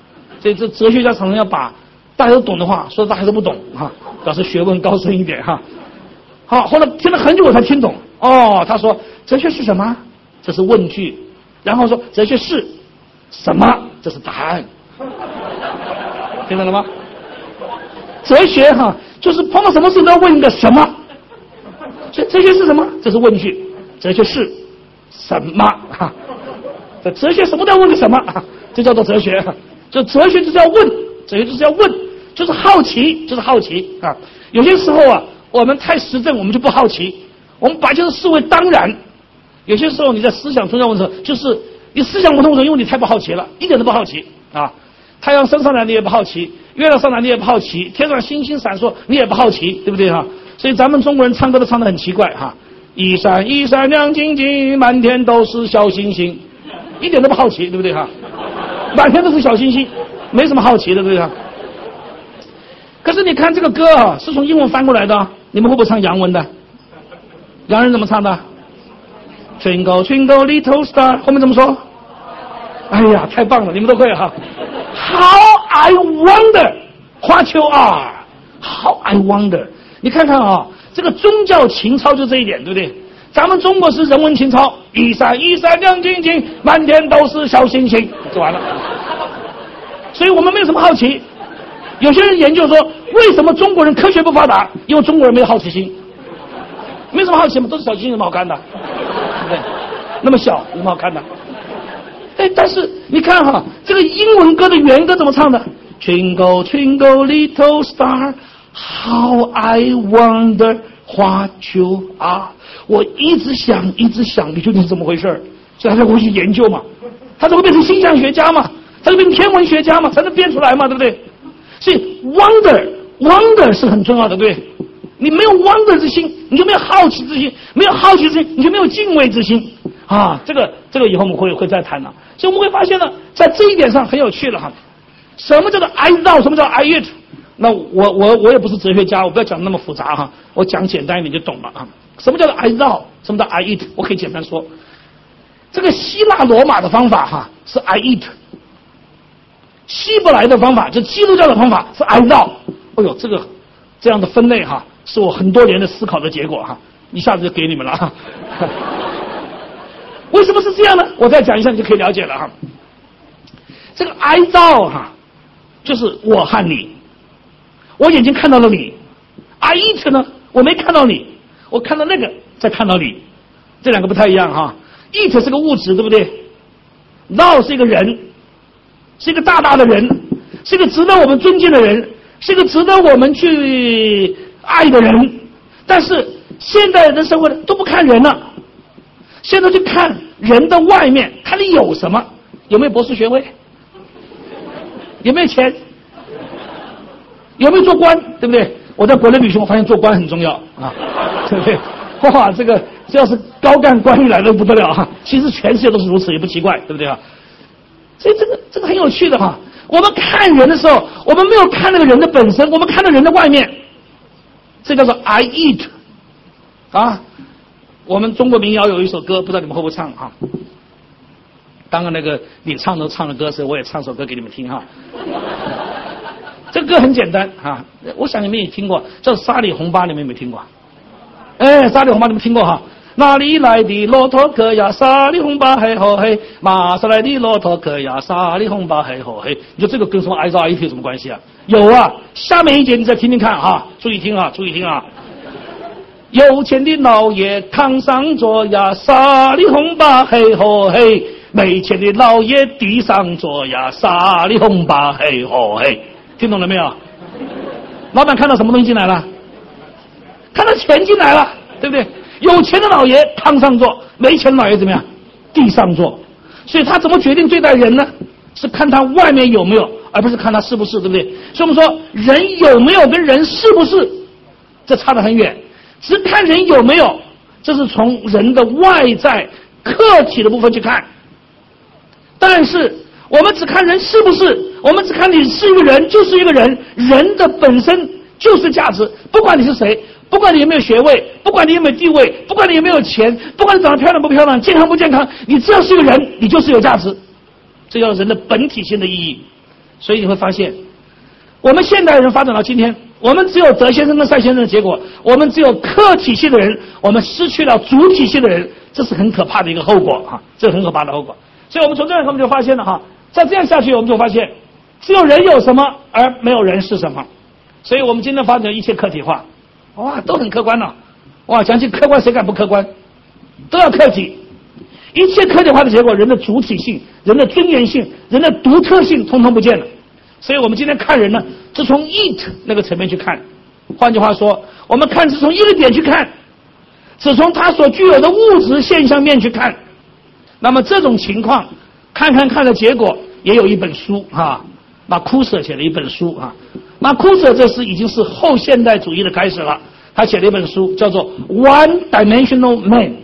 所以这哲学家常常要把大家都懂的话说大家都不懂哈，表示学问高深一点哈。好，后来听了很久我才听懂。哦，他说哲学是什么？这是问句。然后说哲学是什么？这是答案。听懂了吗？哲学哈，就是碰到什么事都要问一个什么。所以哲学是什么？这是问句。哲学是什么？哈，这哲学什么都要问个什么？这叫做哲学。就哲学就是要问，哲学就是要问，就是好奇，就是好奇啊。有些时候啊，我们太实证，我们就不好奇，我们把这个视为当然。有些时候你在思想中要问的时候，就是你思想不通的，因为你太不好奇了，一点都不好奇啊。太阳升上来你也不好奇，月亮上来你也不好奇，天上星星闪烁你也不好奇，对不对哈？所以咱们中国人唱歌都唱得很奇怪哈，一闪一闪亮晶晶，满天都是小星星，一点都不好奇，对不对哈？满天都是小星星，没什么好奇的，对不对哈？可是你看这个歌啊，是从英文翻过来的，你们会不会唱洋文的？洋人怎么唱的 ？Twinkle twinkle little star， 后面怎么说？哎呀，太棒了，你们都会哈。How I wonder what you are. How I wonder. 你看看啊，这个宗教情操就这一点，对不对？咱们中国是人文情操，一闪一闪亮晶晶，满天都是小星星，就完了。所以我们没有什么好奇。有些人研究说，为什么中国人科学不发达？因为中国人没有好奇心。没什么好奇嘛，都是小星星，有什么好看的？对不对？那么小，有什么好看的？哎，但是你看哈，这个英文歌的原歌怎么唱的 ？Twinkle twinkle little star, how I wonder what you are。我一直想，一直想，你究竟是怎么回事？所以他才会去研究嘛，他才会变成星象学家嘛，他就变成天文学家嘛，才能编出来嘛，对不对？所以 wonder 是很重要的，对不对？你没有 wonder 之心，你就没有好奇之心，没有好奇之心，你就没有敬畏之心啊！这个以后我们会再谈了。所以我们会发现呢，在这一点上很有趣了哈。什么叫做 I thou， 什么叫 I it？ 那我也不是哲学家，我不要讲那么复杂哈，我讲简单一点就懂了啊。什么叫做 I thou？ 什么叫 I it？ 我可以简单说，这个希腊罗马的方法哈是 I it， 希伯来的方法就基督教的方法是 I thou。哎呦，这样的分类哈，是我很多年的思考的结果哈，一下子就给你们了哈。为什么是这样呢？我再讲一下你就可以了解了哈。这个 I thou 哈，就是我和你，我眼睛看到了你。I it 呢，我没看到你，我看到那个再看到你，这两个不太一样哈。it 是个物质，对不对 ？thou 是一个人，是一个大大的人，是一个值得我们尊敬的人，是一个值得我们去爱的人。但是现代人的社会都不看人了。现在去看人的外面，看你有什么，有没有博士学位，有没有钱，有没有做官，对不对？我在国内旅行，我发现做官很重要啊，对不对？哇，这要是高干官员来的不得了哈。其实全世界都是如此，也不奇怪，对不对啊？所以这个很有趣的哈。我们看人的时候，我们没有看那个人的本身，我们看到人的外面，这叫做 I it 啊。我们中国民谣有一首歌，不知道你们会不会唱啊？刚刚那个你唱的歌时，我也唱首歌给你们听哈。这个歌很简单哈，我想你们也听过，叫《沙里红巴》，你们有没有听过？哎，沙里红巴你们听过哈？哪里来的骆驼壳呀？沙里红巴嘿吼嘿，马上来的骆驼壳呀？沙里红巴嘿吼嘿。你说这个跟什么 I thou I it 有什么关系啊？有啊，下面一节你再听听看哈，注意听啊，注意听啊。有钱的老爷炕上坐呀，沙里红巴嘿吼嘿；没钱的老爷地上坐呀，沙里红巴嘿吼嘿。听懂了没有？老板看到什么东西进来了？看到钱进来了，对不对？有钱的老爷炕上坐，没钱的老爷怎么样？地上坐。所以他怎么决定对待人呢？是看他外面有没有，而不是看他是不是，对不对？所以我们说人有没有跟人是不是，这差得很远。只看人有没有，这是从人的外在客体的部分去看。但是我们只看人是不是，我们只看你是一个人就是一个人，人的本身就是价值，不管你是谁，不管你有没有学位，不管你有没有地位，不管你有没有钱，不管你长得漂亮不漂亮，健康不健康，你只要是一个人，你就是有价值。这叫人的本体性的意义。 所以你会发现，我们现代人发展到今天，我们只有德先生跟赛先生的结果，我们只有客体系的人，我们失去了主体系的人，这是很可怕的一个后果啊！这是很可怕的后果。所以我们从这样我们就发现了哈，再这样下去，我们就发现，只有人有什么，而没有人是什么。所以我们今天发展一切客体化，哇，都很客观了。哇，讲起客观，谁敢不客观？都要客体。一切客体化的结果，人的主体性、人的尊严性、人的独特性，通通不见了。所以我们今天看人呢，是从 it 那个层面去看。换句话说，我们看是从一个点去看，是从它所具有的物质现象面去看。那么这种情况，看的结果，也有一本书啊，马库舍写了一本书啊。马库舍这是已经是后现代主义的开始了，他写了一本书，叫做 One Dimensional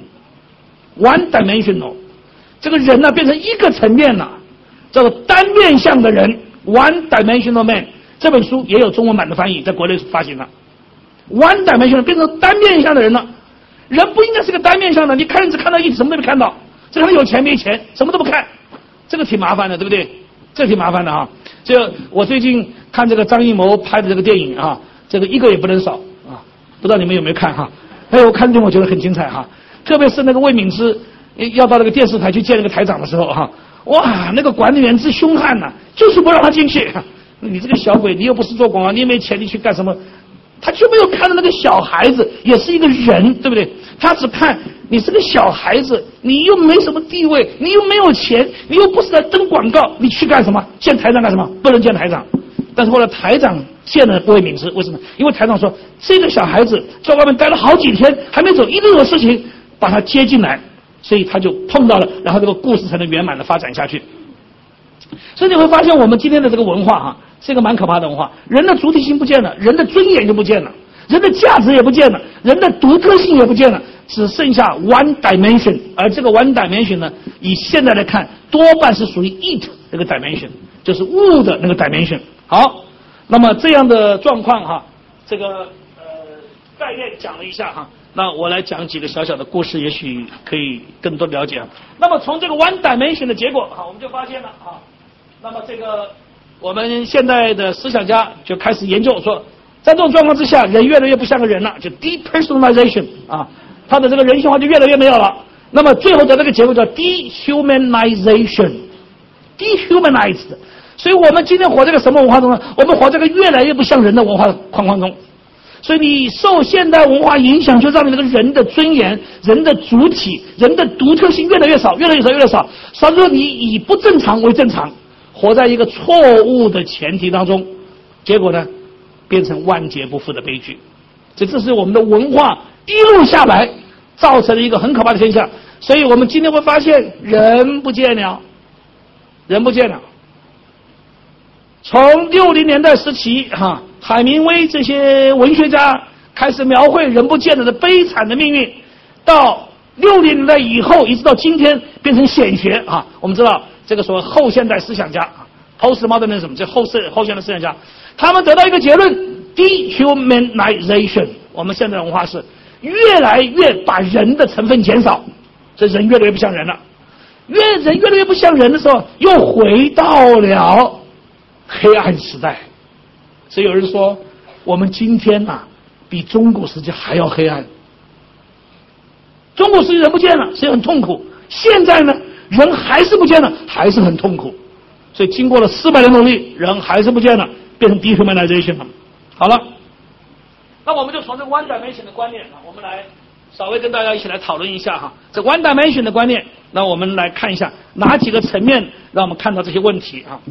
Man。One Dimensional， 这个人呢变成一个层面了，叫做单面相的人。One Dimensional Man 这本书也有中文版的翻译，在国内发行了。One Dimensional 变成单面相的人了，人不应该是个单面相的，你看只看到一体，什么都没看到，这他妈有钱没钱，什么都不看，这个挺麻烦的，对不对？这挺麻烦的哈。这我最近看这个张艺谋拍的这个电影啊，这个一个也不能少啊，不知道你们有没有看哈？哎，我看见我觉得很精彩哈。特别是那个魏敏之要到那个电视台去见那个台长的时候哈，哇，那个管理员之凶悍呐，就是不让他进去。你这个小鬼，你又不是做广告，你也没钱，你去干什么？他就没有看到那个小孩子也是一个人，对不对？他只看你是个小孩子，你又没什么地位，你又没有钱，你又不是来登广告，你去干什么？见台长干什么？不能见台长。但是后来台长见了魏敏之，为什么？因为台长说这个小孩子在外面待了好几天，还没走，一定有事情把他接进来，所以他就碰到了，然后这个故事才能圆满的发展下去。所以你会发现，我们今天的这个文化哈，是一个蛮可怕的文化。人的主体性不见了，人的尊严就不见了，人的价值也不见了，人的独特性也不见了，只剩下 one dimension。而这个 one dimension 呢，以现在来看，多半是属于 it 那个 dimension， 就是物的那个 dimension。好，那么这样的状况哈，这个概念讲了一下哈。那我来讲几个小小的故事，也许可以更多了解。那么从这个 one dimension 的结果哈，我们就发现了哈，那么这个我们现在的思想家就开始研究说，在这种状况之下，人越来越不像个人了，就 depersonalization 啊，他的这个人性化就越来越没有了。那么最后的这个结果叫 dehumanized。所以我们今天活在个什么文化中呢？我们活在个越来越不像人的文化框框中。所以你受现代文化影响，就让你这个人的尊严、人的主体、人的独特性越来越少，越来越少，越来越少。所以说你以不正常为正常，活在一个错误的前提当中，结果呢，变成万劫不复的悲剧。这是我们的文化一路下来造成了一个很可怕的现象。所以我们今天会发现，人不见了，人不见了。从60年代时期哈，海明威这些文学家开始描绘人不见了的悲惨的命运，到60年代以后，一直到今天变成显学啊。我们知道这个所谓后现代思想家 postmodernism 这后现代思想家，他们得到一个结论 dehumanization。我们现在的文化是越来越把人的成分减少，这人越来越不像人了。人越来越不像人的时候，又回到了黑暗时代。所以有人说，我们今天啊，比中古时期还要黑暗。中古时期人不见了，所以很痛苦。现在呢，人还是不见了，还是很痛苦。所以经过了400年努力，人还是不见了，变成 dehumanization 了。好了，那我们就从这个 one dimension 的观念啊，我们来稍微跟大家一起来讨论一下哈。这 one dimension 的观念，那我们来看一下哪几个层面让我们看到这些问题啊。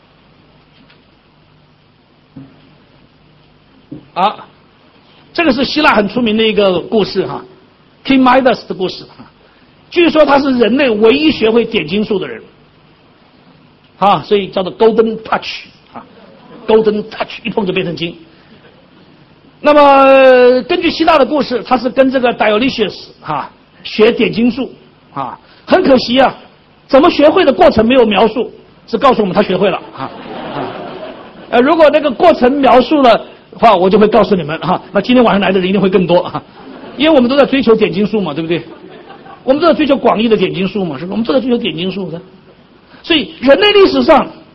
这个是希腊很出名的一个故事哈 ，King Midas 的故事哈。据说他是人类唯一学会点金术的人，所以叫做 Golden Touch ，Golden Touch 一碰就变成金。那么根据希腊的故事，他是跟这个 Dionysius 学点金术很可惜啊，怎么学会的过程没有描述，只告诉我们他学会了如果那个过程描述了话，我就会告诉你们那今天晚上来的人一定会更多因为我们都在追求点金术嘛，对不对？我们都在追求广义的点金术嘛，是吧？我们都在追求点金术的。所以人类历史上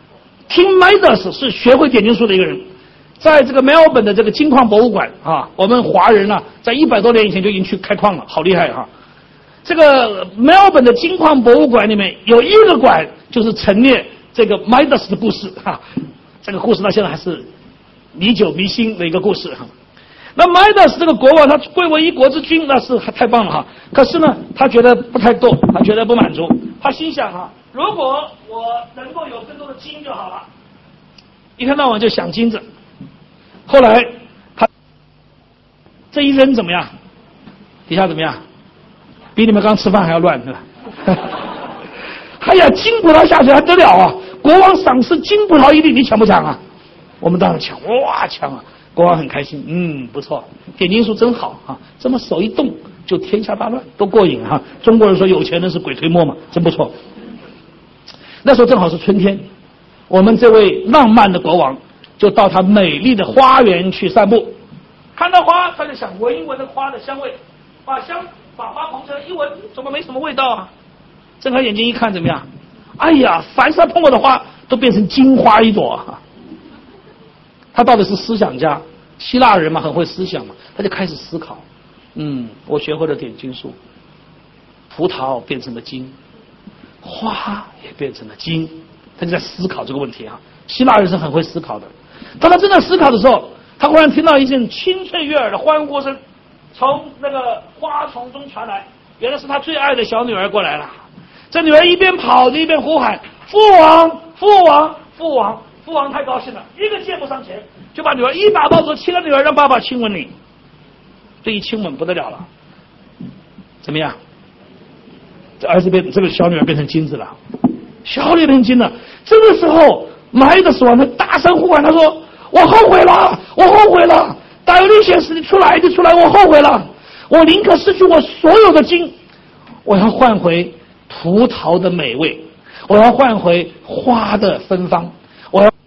Tim Midas 是学会点金术的一个人，在这个墨尔本的这个金矿博物馆啊，我们华人呢，在100多年以前就已经去开矿了，好厉害啊！这个墨尔本的金矿博物馆里面有一个馆，就是陈列这个 Midas 的故事哈。这个故事到现在还是历久弥新的一个故事哈。那 Midas 这个国王，他贵为一国之君，那是太棒了哈。可是呢，他觉得不太够，他觉得不满足，他心想哈，如果我能够有更多的金就好了。一天到晚就想金子。后来他这一扔怎么样？底下怎么样？比你们刚吃饭还要乱，是吧？哎呀，金葡萄下去还得了啊！国王赏赐金葡萄1粒，你抢不抢啊？我们当然抢，哇，抢啊！国王很开心，不错，点金术真好啊！这么手一动就天下大乱，多过瘾啊！中国人说有钱人是鬼推磨嘛，真不错。那时候正好是春天，我们这位浪漫的国王就到他美丽的花园去散步，看到花他就想闻一闻那花的香味，把花捧起来一闻，怎么没什么味道啊？睁开眼睛一看怎么样？哎呀，凡是他碰过的花都变成金花一朵啊！他到底是思想家，希腊人嘛，很会思想嘛，他就开始思考。我学会了点金术，葡萄变成了金，花也变成了金，他就在思考这个问题啊。希腊人是很会思考的。当他正在思考的时候，他忽然听到一阵清脆悦耳的欢呼声从那个花丛中传来，原来是他最爱的小女儿过来了。这女儿一边跑着一边呼喊：“父王，父王，父王！”父王太高兴了，一个箭步上前，就把女儿一把抱住，亲了女儿，让爸爸亲吻你。这一亲吻不得了了，怎么样？这个小女儿变成金子了，小女儿变成金了。这个时候，埋的死亡，他大声呼喊，他说：“我后悔了，我后悔了！大有历险时，你出来，我后悔了！我宁可失去我所有的金，我要换回葡萄的美味，我要换回花的芬芳，我要。”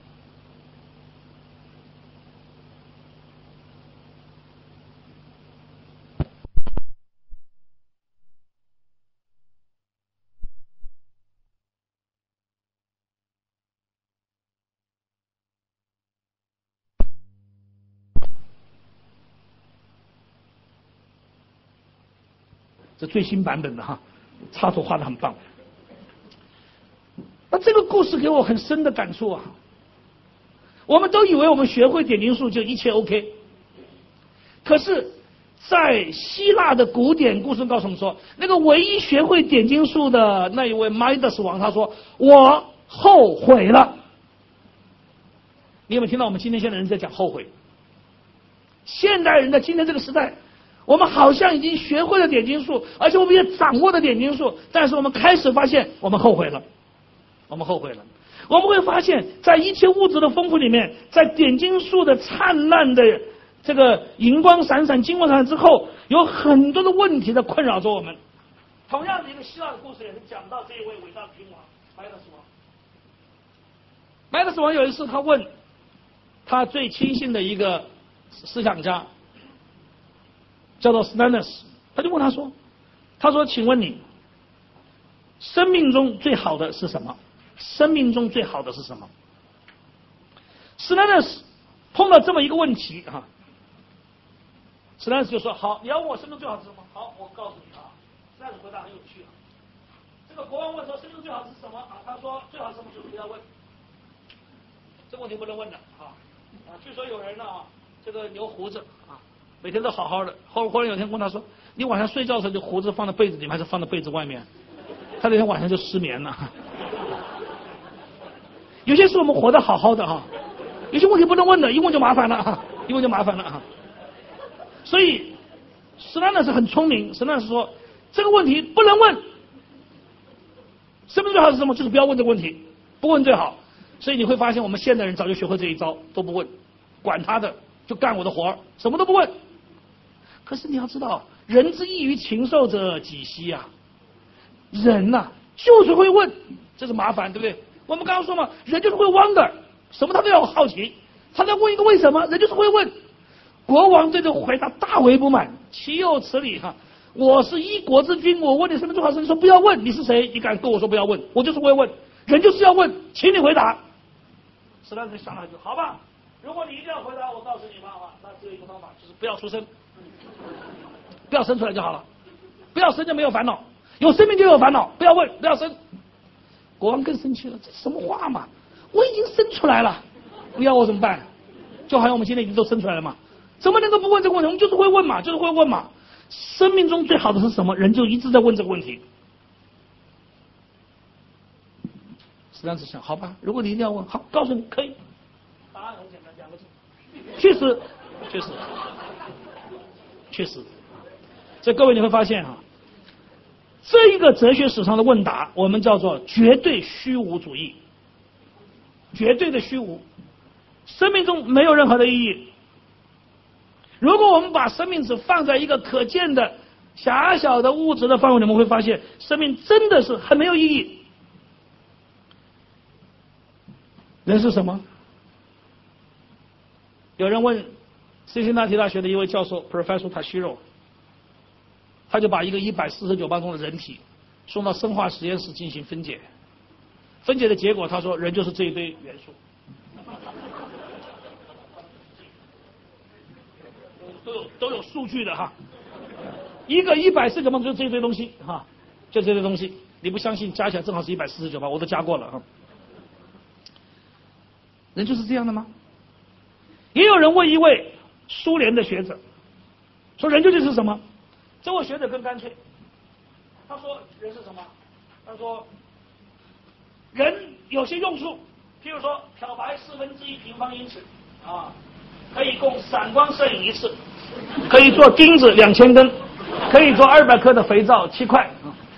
这最新版本的哈，插图画得很棒。那这个故事给我很深的感触啊！我们都以为我们学会点金术就一切 OK， 可是，在希腊的古典故事告诉我们说，那个唯一学会点金术的那一位迈德斯王，他说：“我后悔了。”你有没有听到我们今天现在人在讲后悔？现代人在今天这个时代，我们好像已经学会了点金术，而且我们也掌握了点金术，但是我们开始发现我们后悔了，我们会发现在一切物质的丰富里面，在点金术的灿烂的这个银光闪闪、金光闪闪之后，有很多的问题在困扰着我们。同样的一个希腊的故事也是讲到这一位伟大的君王迈德斯王。迈德斯王有一次他问他最亲信的一个思想家叫做 Stannus， 他就问他说：“请问你，生命中最好的是什么？生命中最好的是什么 ？”Stannus 碰到这么一个问题啊 ，Stannus 就说：“好，你要问我生命最好是什么？好，我告诉你啊。”Stannus 回答很有趣啊。这个国王问说：“生命最好是什么？”啊，他说：“最好是什么？就是不要问，这个问题不能问的啊。”据说有人呢这个留胡子啊。每天都好好的，忽然有一天问他说：“你晚上睡觉的时候就胡子放在被子里面，还是放在被子外面？”他那天晚上就失眠了。有些事我们活得好好的哈，有些问题不能问的，一问就麻烦了哈，所以史奈德是很聪明，史奈德是说这个问题不能问，生命最好是什么？就是不要问这个问题，不问最好。所以你会发现我们现代人早就学会这一招，都不问，管他的，就干我的活儿，什么都不问。可是你要知道，人之异于禽兽者几希啊！人呐，就是会问，这是麻烦，对不对？我们刚刚说嘛，人就是会 wonder， 什么他都要好奇，他在问一个为什么，人就是会问。国王对这个回答大为不满，岂有此理哈！我是一国之君，我问你什么最好是你说不要问，你是谁？你敢跟我说不要问？我就是会问，人就是要问，请你回答。 史丹生想了很久，好吧，如果你一定要回答我告诉你方法，那只有一个方法，就是不要出生，不要生出来就好了，不要生就没有烦恼，有生命就有烦恼，不要问，不要生。国王更生气了，这什么话嘛？我已经生出来了，你要我怎么办？就好像我们现在已经都生出来了嘛，怎么能够不问这个问题？我们就是会问嘛，就是会问嘛。生命中最好的是什么？人就一直在问这个问题。史丹生想，好吧，如果你一定要问，好，告诉你可以。答案很简单，2个字。确实。所以各位你会发现哈，这一个哲学史上的问答，我们叫做绝对虚无主义。绝对的虚无，生命中没有任何的意义。如果我们把生命只放在一个可见的狭小的物质的范围里，我们会发现生命真的是很没有意义。人是什么？有人问辛辛那提大学的一位教授 Professor Tashiro， 他就把一个149磅重的人体送到生化实验室进行分解，分解的结果他说人就是这一堆元素，都有数据的哈，一个149磅就这一堆东西哈，就这堆东西，你不相信加起来正好是149磅，我都加过了哈。人就是这样的吗？也有人问一位苏联的学者，说人究竟是什么？这位学者更干脆，他说人是什么？他说人有些用处，譬如说漂白1/4平方英尺啊，可以供散光摄影1次，可以做钉子2000根，可以做200克的肥皂7块。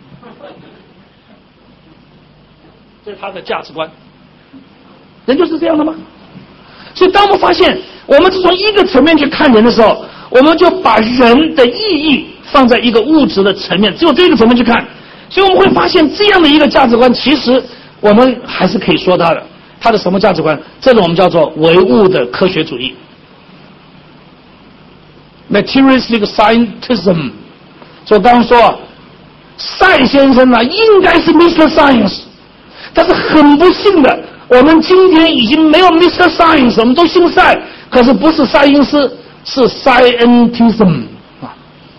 这是他的价值观。人就是这样的吗？所以当我们发现我们只从一个层面去看人的时候，我们就把人的意义放在一个物质的层面，只有这个层面去看，所以我们会发现这样的一个价值观，其实我们还是可以说它的。它的什么价值观？这种我们叫做唯物的科学主义 （materialistic scientism）。所以刚刚说赛先生呢，应该是 Mr. Science， 但是很不幸的，我们今天已经没有 Mr. Science， 我们都姓赛，可是不是赛因斯，是 scientism 啊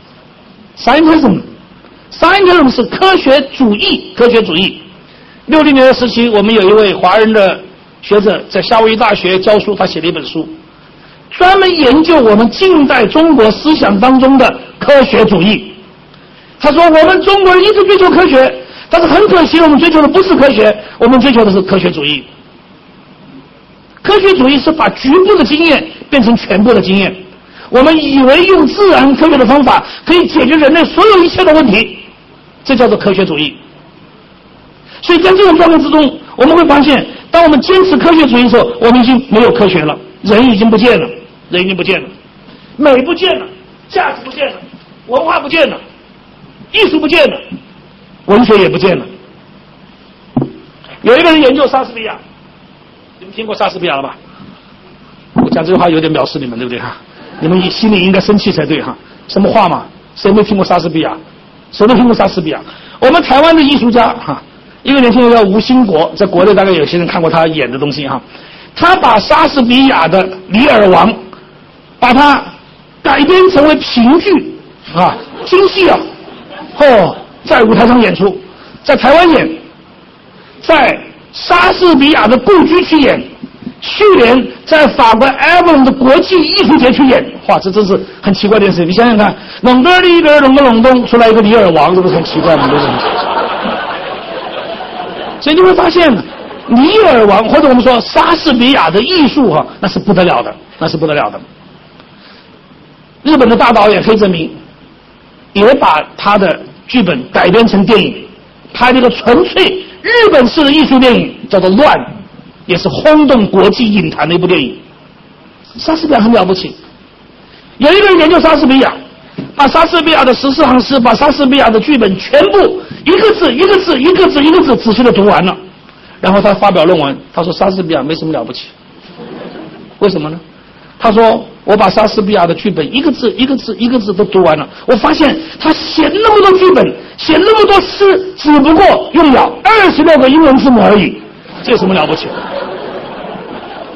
，scientism 是科学主义。60年的时期，我们有一位华人的学者在夏威夷大学教书，他写了一本书，专门研究我们近代中国思想当中的科学主义。他说，我们中国人一直追求科学，但是很可惜，我们追求的不是科学，我们追求的是科学主义。科学主义是把局部的经验变成全部的经验，我们以为用自然科学的方法可以解决人类所有一切的问题，这叫做科学主义。所以在这种状况之中，我们会发现，当我们坚持科学主义的时候，我们已经没有科学了，人已经不见了，美不见了，价值不见了，文化不见了，艺术不见了，文学也不见了。有一个人研究莎士比亚，你们听过莎士比亚了吧？我讲这句话有点藐视你们，对不对哈？你们心里应该生气才对哈。什么话嘛？谁没听过莎士比亚？谁都听过莎士比亚。我们台湾的艺术家哈，一个年轻人叫吴兴国，在国内大概有些人看过他演的东西哈。他把莎士比亚的《李尔王》，把它改编成为评剧啊，京戏啊，在舞台上演出，在台湾演，在莎士比亚的故居去演，去年在法国埃文的国际艺术节去演。哇，这真是很奇怪的事。你想想看，隆个里边隆个隆咚出来一个李尔王，这不是很奇怪吗？所以你会发现，李尔王或者我们说莎士比亚的艺术那是不得了的，日本的大导演黑泽明也把他的剧本改编成电影，拍了一个纯粹日本式的艺术电影，叫做《乱》，也是轰动国际影坛的一部电影。莎士比亚很了不起，有一个人研究莎士比亚，把莎士比亚的14行诗，把莎士比亚的剧本全部一个字仔细的读完了，然后他发表论文，他说莎士比亚没什么了不起。为什么呢？他说我把莎士比亚的剧本一个字都读完了，我发现他写那么多剧本，写那么多诗，只不过用了26个英文字母而已，这有什么了不起？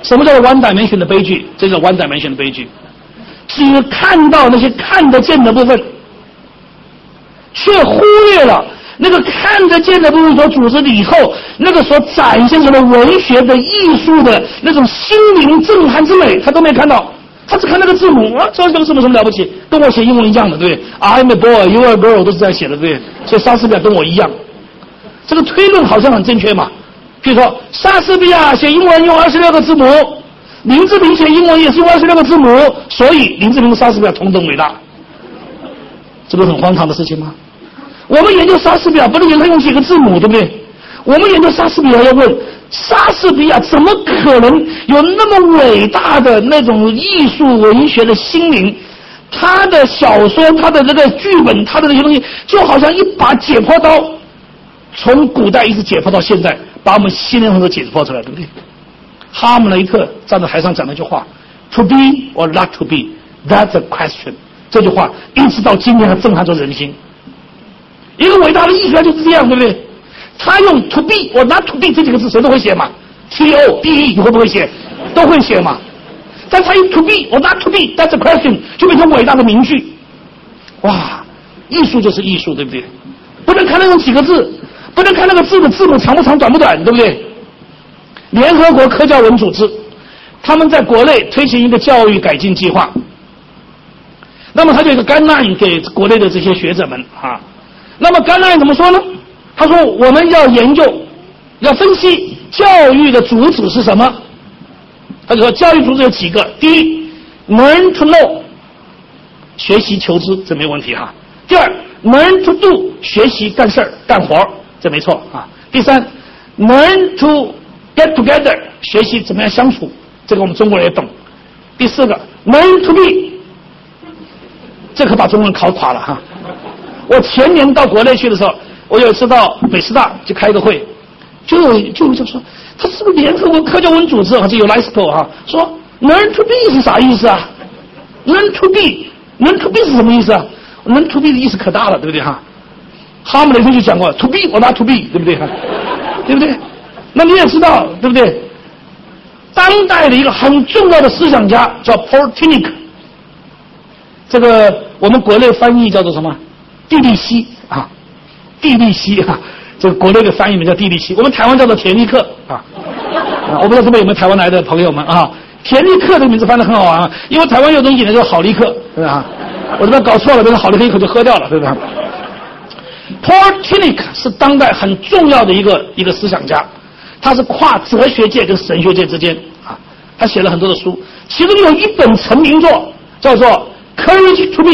什么叫 one dimension 的悲剧？这叫 one dimension 的悲剧，只看到那些看得见的部分，却忽略了那个看得见的部分所组织的以后，那个所展现出的文学的艺术的那种心灵震撼之美，他都没看到。他只看那个字母啊，这个字母什么了不起？跟我写英文一样的，对不对 ？I'm a boy, you are a girl 都是这样写的，对不对？所以莎士比亚跟我一样，这个推论好像很正确嘛。比如说，莎士比亚写英文用26个字母，林志玲写英文也是用26个字母，所以林志玲和莎士比亚同等伟大，这不是很荒唐的事情吗？我们研究莎士比亚不能研究他用几个字母，对不对？我们研究莎士比亚要问，莎士比亚怎么可能有那么伟大的那种艺术文学的心灵？他的小说，他的这个剧本，他的这些东西，就好像一把解剖刀，从古代一直解剖到现在，把我们心灵都解剖出来，对不对？哈姆雷特站在台上讲那句话 ：“To be or not to be, that's a question。”这句话一直到今天还震撼着人心。一个伟大的艺术家就是这样，对不对？他用 to be or not to be 这几个字谁都会写嘛 ，T-O-B-E 你会不会写？都会写嘛。但他用 to be or not to be that's a question 就变成伟大的名句。哇，艺术就是艺术，对不对？不能看那种几个字，不能看那个字的字母长不长短不短，对不对？联合国科教文组织他们在国内推行一个教育改进计划，那么他就有一个guideline给国内的这些学者们啊。那么guideline怎么说呢？他说我们要研究，要分析教育的主旨是什么。他就说教育主旨有几个：第一 ，learn to know， 学习求知，这没问题哈。第二 ，learn to do， 学习干事儿干活，这没错啊。第三 ，learn to get together， 学习怎么样相处，这个我们中国人也懂。第四个 ，learn to be， 这可把中国人考垮了哈。我前年到国内去的时候，我有一次到北师大去开个会，就说他是不是联合国科教文组织，还是有 UNESCO 啊？说 learn to be 是啥意思啊 ？learn to be 是什么意思啊 ？learn to be 的意思可大了，对不对哈？哈姆雷特就讲过 to be or not to be， 对不对哈？对不对？那你也知道，对不对？当代的一个很重要的思想家叫 Portinic， 这个我们国内翻译叫做什么？地利西啊，地利西啊，这个国内的翻译名叫地利西，我们台湾叫做田立克啊。我不知道这边有没有台湾来的朋友们啊？田立克这个名字翻得很好玩啊，因为台湾有东西呢叫好立克，对吧？我这边搞错了，变成好立克一口就喝掉了，对不对 ？Portinic 是当代很重要的一个思想家，他是跨哲学界跟神学界之间啊，他写了很多的书，其中有一本成名作叫做《Courage to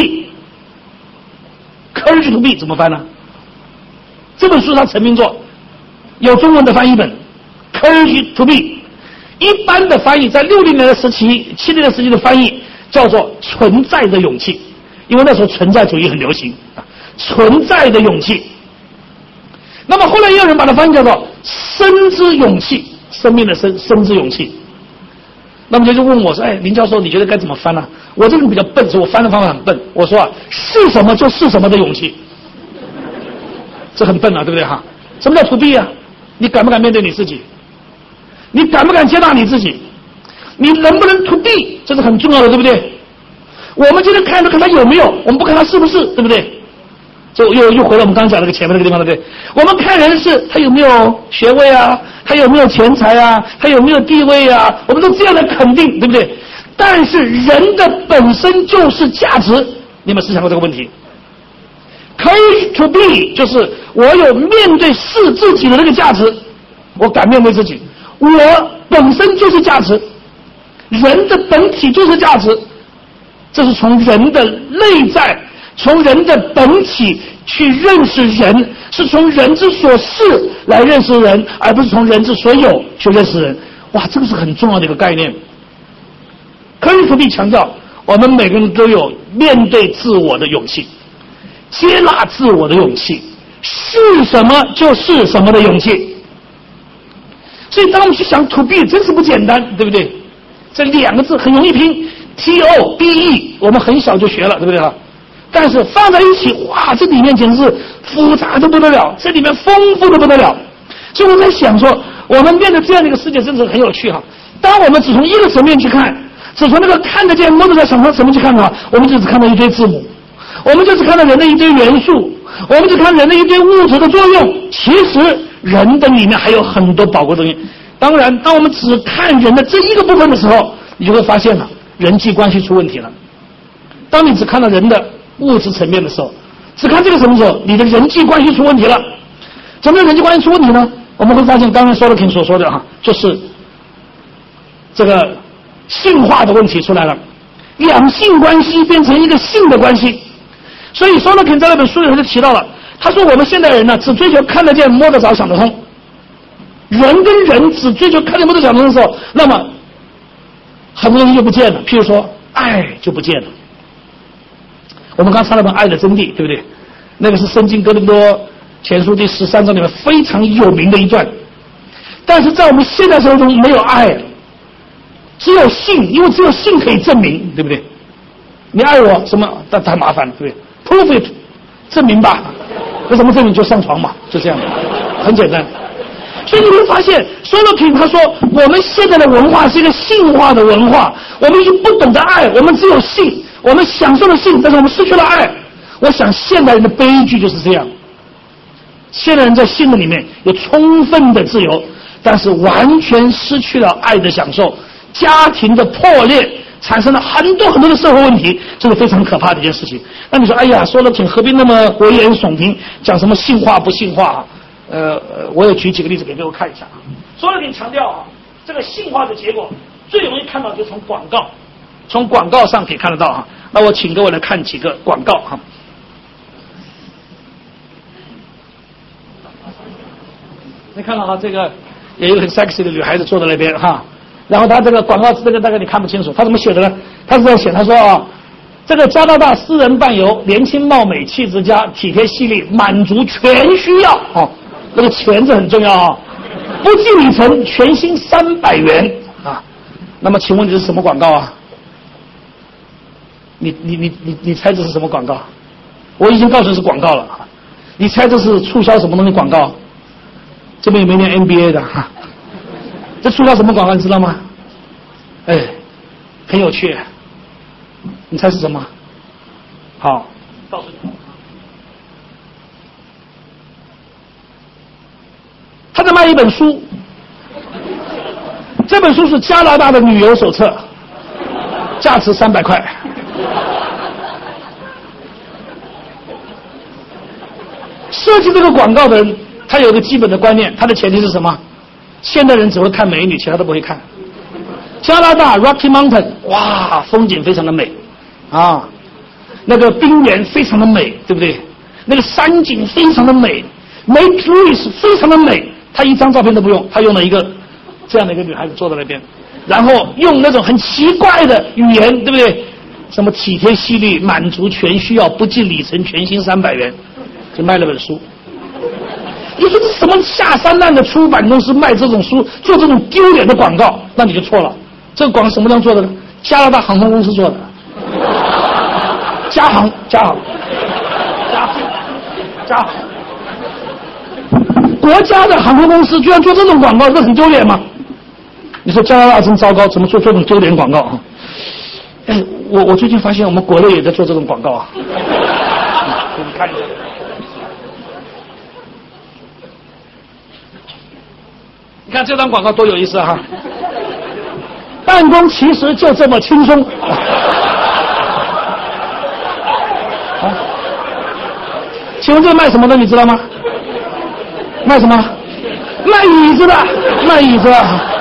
Be》。Courage to Be 怎么翻呢？这本书它成名作，有中文的翻译本。Courage to Be， 一般的翻译在60年的时期、70年的时期的翻译叫做存在的勇气，因为那时候存在主义很流行啊，存在的勇气。那么后来也有人把它翻译叫做生之勇气，生命的生，生之勇气。那么就问我说：“哎，林教授，你觉得该怎么翻呢？”我这个人比较笨，所以我翻的方法很笨。我说啊，是什么就是什么的勇气，这很笨啊，对不对哈？什么叫 to be 啊？你敢不敢面对你自己？你敢不敢接纳你自己？你能不能 to be？ 这是很重要的，对不对？我们今天看他有没有，我们不看他是不是，对不对？就又回到我们刚讲那个前面那个地方，对不对？我们看人是他有没有学位啊，他有没有钱财啊，他有没有地位啊，我们都这样的肯定，对不对？但是人的本身就是价值，你们思想过这个问题 ？Courage to be 就是我有面对是自己的那个价值，我敢面对自己，我本身就是价值，人的本体就是价值，这是从人的内在。从人的本体去认识人，是从人之所是来认识人，而不是从人之所有去认识人。哇，这个是很重要的一个概念。Courage to Be强调，我们每个人都有面对自我的勇气，接纳自我的勇气，是什么就是什么的勇气。所以当我们去想 to be 真是不简单，对不对？这两个字很容易拼 ，T-O-B-E， 我们很小就学了，对不对啊？但是放在一起，哇，这里面简直是复杂的不得了，这里面丰富的不得了。所以我在想说，我们面对这样的一个世界，真是很有趣哈。 当我们只从一个层面去看，只从那个看得见摸得着什么层面去看的话，我们就只看到一堆字母，我们就只看到人的一堆元素，我们只看人的一堆物质的作用。其实人的里面还有很多宝贵的东西。当然，当我们只看人的这一个部分的时候，你就会发现了人际关系出问题了。当你只看到人的物质层面的时候，只看这个层面的时候，你的人际关系出问题了。怎么样人际关系出问题呢？我们会发现刚才Sorokin所说的就是这个性化的问题出来了，两性关系变成一个性的关系。所以Sorokin在那本书里头就提到了，他说我们现代人呢，只追求看得见摸得着想得通。人跟人只追求看得见摸得着想得通的时候，那么很多东西就不见了，譬如说爱就不见了。我们刚查了本《爱的真谛》，对不对？那个是圣经哥林多前书第13章里面非常有名的一段。但是在我们现代生活中没有爱，只有性，因为只有性可以证明，对不对？你爱我什么？但太麻烦了，对不对 ？Prove it， 证明吧。那怎么证明？就上床嘛，就这样，很简单。所以你会发现，Sorokin他说，我们现在的文化是一个性化的文化，我们已经不懂得爱，我们只有性，我们享受了性，但是我们失去了爱。我想现代人的悲剧就是这样。现代人在性的里面有充分的自由，但是完全失去了爱的享受，家庭的破裂产生了很多很多的社会问题，这是非常可怕的一件事情。那你说，哎呀，Sorokin何必那么危言耸听，讲什么性化不性化？我也举几个例子给各位看一下。Sorokin强调这个性化的结果最容易看到就从广告上可以看得到那我请各位来看几个广告你看到这个有一个很 sexy 的女孩子坐在那边然后他这个广告词这个大概你看不清楚，他怎么写的呢？他是这样写，他说这个加拿大私人伴游，年轻貌美，气质佳，体贴细腻，满足全需要那个钱字很重要不计里程，全新300元那么请问这是什么广告你猜这是什么广告？我已经告诉你是广告了你猜这是促销什么东西广告？这边有没有念 NBA 的这促销什么广告你知道吗？很有趣，你猜是什么？好，告诉你，他在卖一本书，这本书是加拿大的旅游手册，价值300块。设计这个广告的人，他有一个基本的观念，他的前提是什么？现代人只会看美女，其他都不会看。加拿大 Rocky Mountain， 哇，风景非常的美那个冰原非常的美，对不对？那个山景非常的美 ，Lake Louise 非常的美。他一张照片都不用，他用了一个这样的一个女孩子坐在那边，然后用那种很奇怪的语言，对不对？什么体贴细腻，满足全需要，不计里程，全新300元，就卖了本书。你说这什么下三滥的出版公司卖这种书，做这种丢脸的广告，那你就错了。这个广告什么地方做的呢？加拿大航空公司做的，加航，国家的航空公司居然做这种广告，这很丢脸吗？你说加拿大真糟糕，怎么做这种丢脸广告我最近发现我们国内也在做这种广告给你看一下。你看这张广告多有意思办公其实就这么轻松请问这个卖什么的你知道吗？卖什么？卖椅子的，卖椅子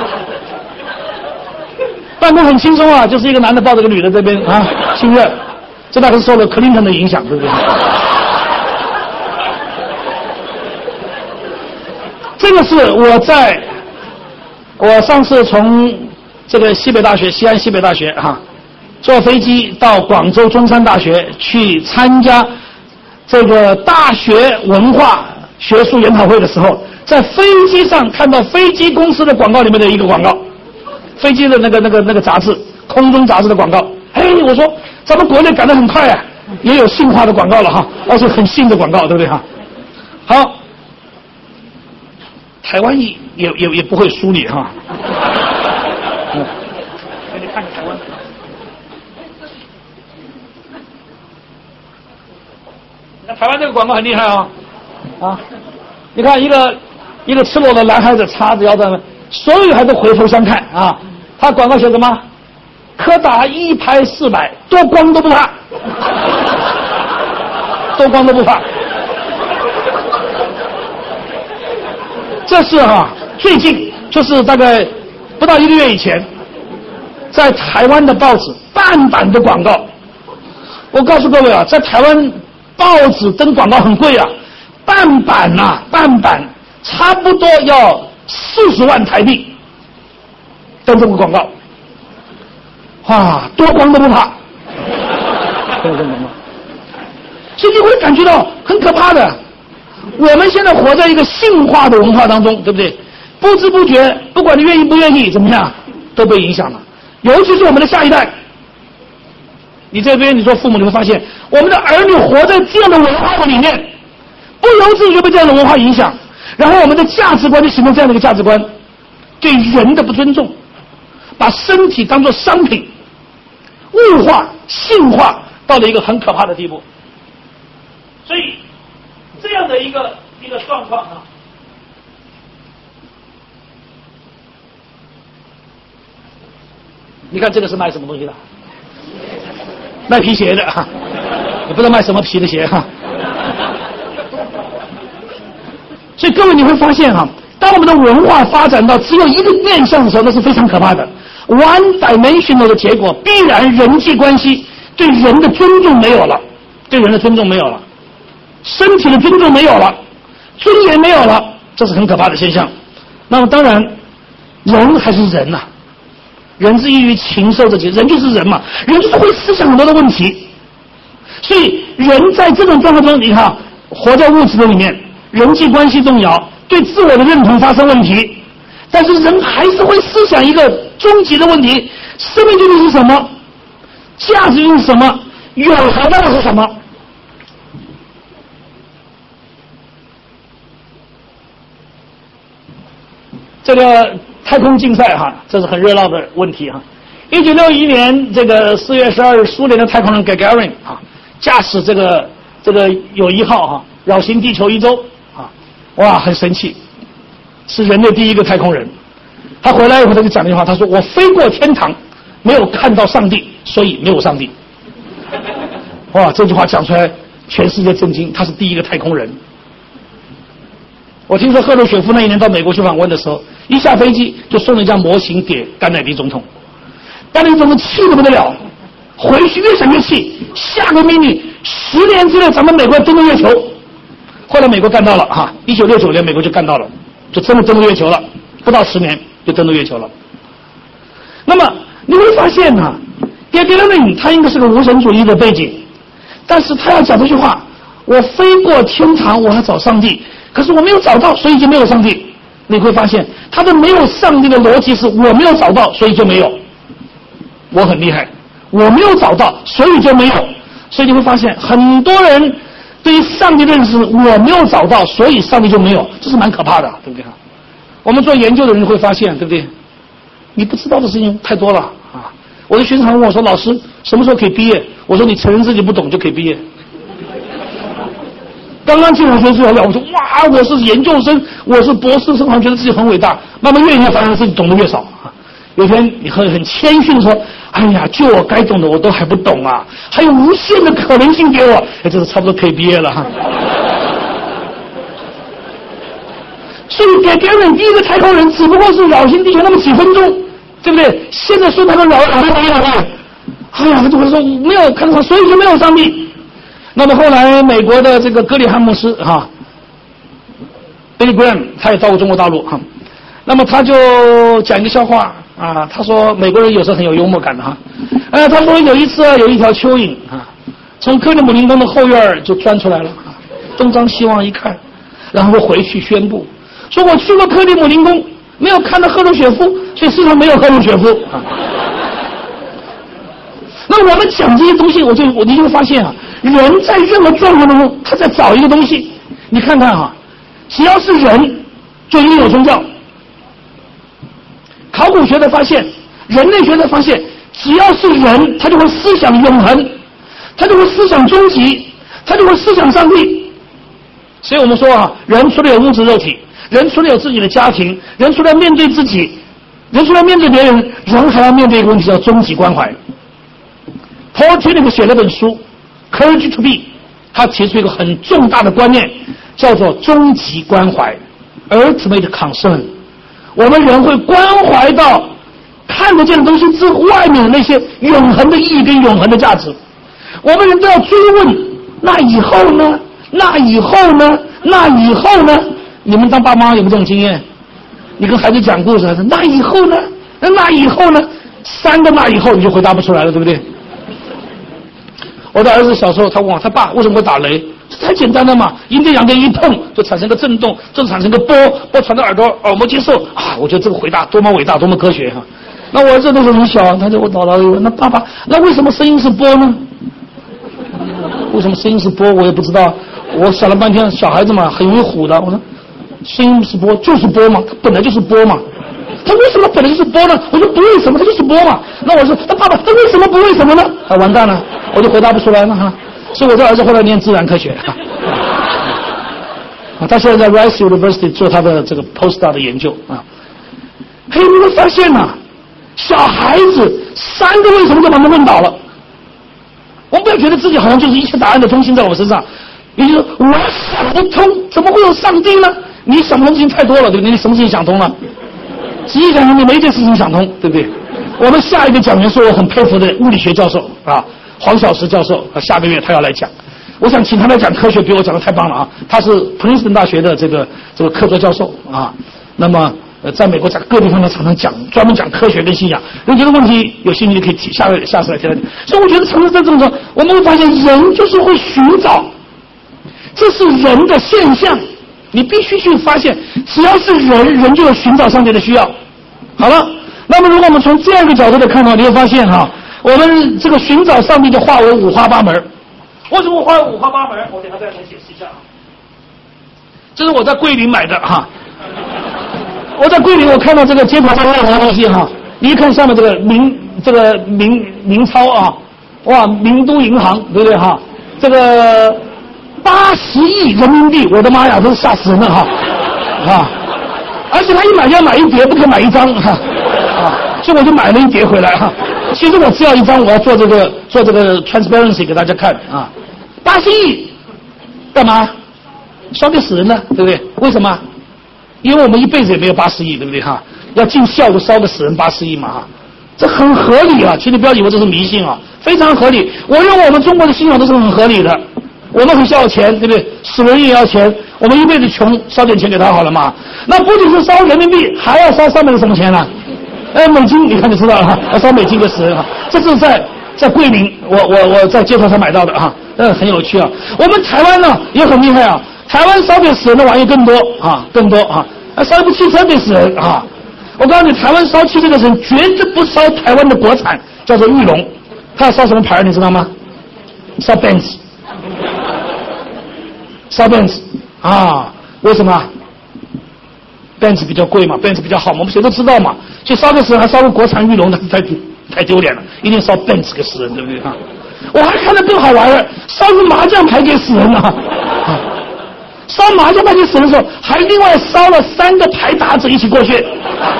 办公很轻松就是一个男的抱着个女的这边亲热，这大概是受了克林顿的影响，对不对？这个是我上次从这个西安西北大学坐飞机到广州中山大学去参加这个大学文化学术研讨会的时候，在飞机上看到飞机公司的广告里面的一个广告，飞机的那个杂志，空中杂志的广告。我说咱们国内赶得很快也有性化的广告了而且很性的广告，对不对好，台湾也不会输你个广告很厉害啊！你看一个赤裸的男孩子叉着腰在那，所有女孩都回头相看啊。他广告写什么？可打1拍400，多光都不怕，多光都不怕。这是最近就是大概不到1个月以前，在台湾的报纸半版的广告。我告诉各位在台湾报纸登广告很贵半版差不多要40万台币登这个广告，多光都不怕，所以你会感觉到很可怕的。我们现在活在一个性化的文化当中，对不对？不知不觉，不管你愿意不愿意，怎么样，都被影响了。尤其是我们的下一代。你这边你说父母，你会发现我们的儿女活在这样的文化的里面，不由自主就被这样的文化影响，然后我们的价值观就形成这样的一个价值观，对人的不尊重，把身体当作商品，物化、性化到了一个很可怕的地步。所以这样的一个状况你看这个是卖什么东西的？卖皮鞋的也不知道卖什么皮的鞋所以各位你会发现当我们的文化发展到只有一个面向的时候，那是非常可怕的。one dimensional 的结果，必然人际关系对人的尊重没有了，对人的尊重没有了，身体的尊重没有了，尊严没有了，这是很可怕的现象。那么当然，人还是人人之异于禽兽之极，人就是人嘛，人就是会思想很多的问题。所以人在这种状况中，你看活在物质的里面，人际关系动摇，对自我的认同发生问题，但是人还是会思想一个终极的问题：生命究竟是什么？价值究竟是什么？永恒到底是什么？这个太空竞赛这是很热闹的问题1961年这个4月12日，苏联的太空人 Gagarin 驾驶这个友谊号绕行地球1周很神奇，是人类第一个太空人。他回来以后他就讲了一句话，他说：“我飞过天堂，没有看到上帝，所以没有上帝。”这句话讲出来，全世界震惊，他是第一个太空人。我听说赫鲁雪夫那一年到美国去访问的时候，一下飞机就送了一架模型给甘乃迪总统，甘乃迪总统气得不得了，回去越想越气，下个命令10年之内咱们美国登陆月球。后来美国干到了1969年美国就干到了，就真的登陆月球了，不到10年就登陆月球了。那么你会发现Gagarin 他应该是个无神主义的背景，但是他要讲这句话：我飞过天堂，我要找上帝。可是我没有找到，所以就没有上帝。你会发现他的没有上帝的逻辑是：我没有找到，所以就没有。我很厉害，我没有找到，所以就没有。所以你会发现很多人对于上帝认识，我没有找到，所以上帝就没有，这是蛮可怕的，对不对我们做研究的人会发现，对不对？你不知道的事情太多了我的学生问我说：“老师，什么时候可以毕业？”我说：“你承认自己不懂就可以毕业。”刚刚进入学术了，我说哇，我是研究生，我是博士生，好像觉得自己很伟大。慢慢越发现自己懂得越少有天你很谦逊的说：“哎呀，就我该懂的我都还不懂还有无限的可能性给我。”这是差不多可以毕业了所以Gagarin第一个太空人只不过是绕行地球那么几分钟，对不对？现在说他们绕了他就会说没有看到，所以就没有上帝。那么后来美国的这个格里汉姆斯Billy Graham 他也到过中国大陆那么他就讲一个笑话他说美国人有时候很有幽默感的他说有一次有一条蚯蚓从克里姆林宫的后院就钻出来了东张西望一看，然后回去宣布说：“我去过克里姆林宫，没有看到赫鲁雪夫，所以世上没有赫鲁雪夫那我们讲这些东西，你就会发现人在任何状况当中，他在找一个东西。你看看只要是人，就一定有宗教。考古学的发现，人类学的发现，只要是人，他就会思想永恒，他就会思想终极，他就会思想上帝。 所以我们说啊，人除了有物质肉体，人除了有自己的家庭，人除了面对自己，人除了面对别人，人还要面对一个问题叫终极关怀。Paul Tillich 写了本书 Courage to Be， 他提出一个很重大的观念，叫做终极关怀 Ultimate Concern。 我们人会关怀到看得见的东西之外面的那些永恒的意义跟永恒的价值，我们人都要追问，那以后呢？那以后呢？那以后呢？你们当爸妈有没有这种经验？你跟孩子讲故事，那以后呢？那以后呢？3个那以后你就回答不出来了，对不对？我的儿子小时候他问我，他爸为什么会打雷？这太简单了嘛，阴电阳电一碰就产生个震动，就产生个波传到耳膜接受啊！我觉得这个回答多么伟大，多么科学哈！那我儿子那时候很小，他就我姥姥问，那爸爸，那为什么声音是波呢？为什么声音是波？我也不知道。我想了半天，小孩子嘛很容易唬的。我说，声音是波就是波嘛，它本来就是波嘛。他为什么本来就是波呢？我说不为什么，它就是波嘛。那我说，那爸爸，他为什么不为什么呢？啊，完蛋了，我就回答不出来了哈。所以我这儿子后来念自然科学。他现在在 Rice University 做他的这个 postdoc 的研究啊。嘿，你会发现呐，小孩子3个为什么就把他们问倒了。我们不要觉得自己好像就是一切答案的中心在我们身上。也就是说，我想不通，怎么会有上帝呢？你想不通事情太多了，对不对？你什么事情想通了？仔细想想，你没一件事情想通，对不对？我们下一个讲员是我很佩服的物理学教授啊，黄小石教授，下个月他要来讲。我想请他来讲科学，比我讲的太棒了啊！他是 Princeton 大学的这个客座教授啊。那么在美国在各地方呢常常讲，专门讲科学跟信仰。如果觉得问题有兴趣，可以下次来听。所以我觉得常常在这种时候，我们会发现人就是会寻找，这是人的现象。你必须去发现，只要是人就有寻找上帝的需要。好了，那么如果我们从这样一个角度来看到，你会发现哈，我们这个寻找上帝就化为五花八门。为什么化为五花八门？我等下再来解释一下啊。这是我在桂林买的哈。我在桂林，我看到这个街头上任何东西哈，你一看上面这个明钞啊，哇，名都银行对不对哈？这个80亿人民币，我的妈呀，真是吓死人了哈啊！而且他一买就要买一叠，不可以买一张哈啊，所以我就买了一叠回来哈。其实我只要一张，我要做这个 transparency 给大家看啊。80亿干嘛？烧给死人了，对不对？为什么？因为我们一辈子也没有80亿，对不对哈？要尽孝就烧个死人80亿嘛哈，这很合理啊！请你不要以为这是迷信啊，非常合理。我认为我们中国的信仰都是很合理的。我们很需要钱，对不对？死人也要钱，我们一辈子穷，烧点钱给他好了嘛。那不仅是烧人民币，还要烧上面的什么钱呢？美金，你看就知道了哈，要烧美金给死人哈。这是在桂林，我在街头上买到的哈，很有趣啊。我们台湾呢也很厉害啊，台湾烧给死人的玩意更多啊，烧一部汽车给死人啊。我告诉你，台湾烧汽车的人绝对不烧台湾的国产，叫做裕隆，他要烧什么牌你知道吗？烧 Benz。烧 Benz 啊？为什么 ？Benz 比较贵嘛 ，Benz 比较好嘛，我们谁都知道嘛。所以烧个死人还烧个国产裕隆，太丢脸了，一定烧 Benz 给死人，对不对啊？我还看得更好玩了，烧个麻将牌给死人啊！烧麻将牌给死人的时候，还另外烧了3个牌打者一起过去。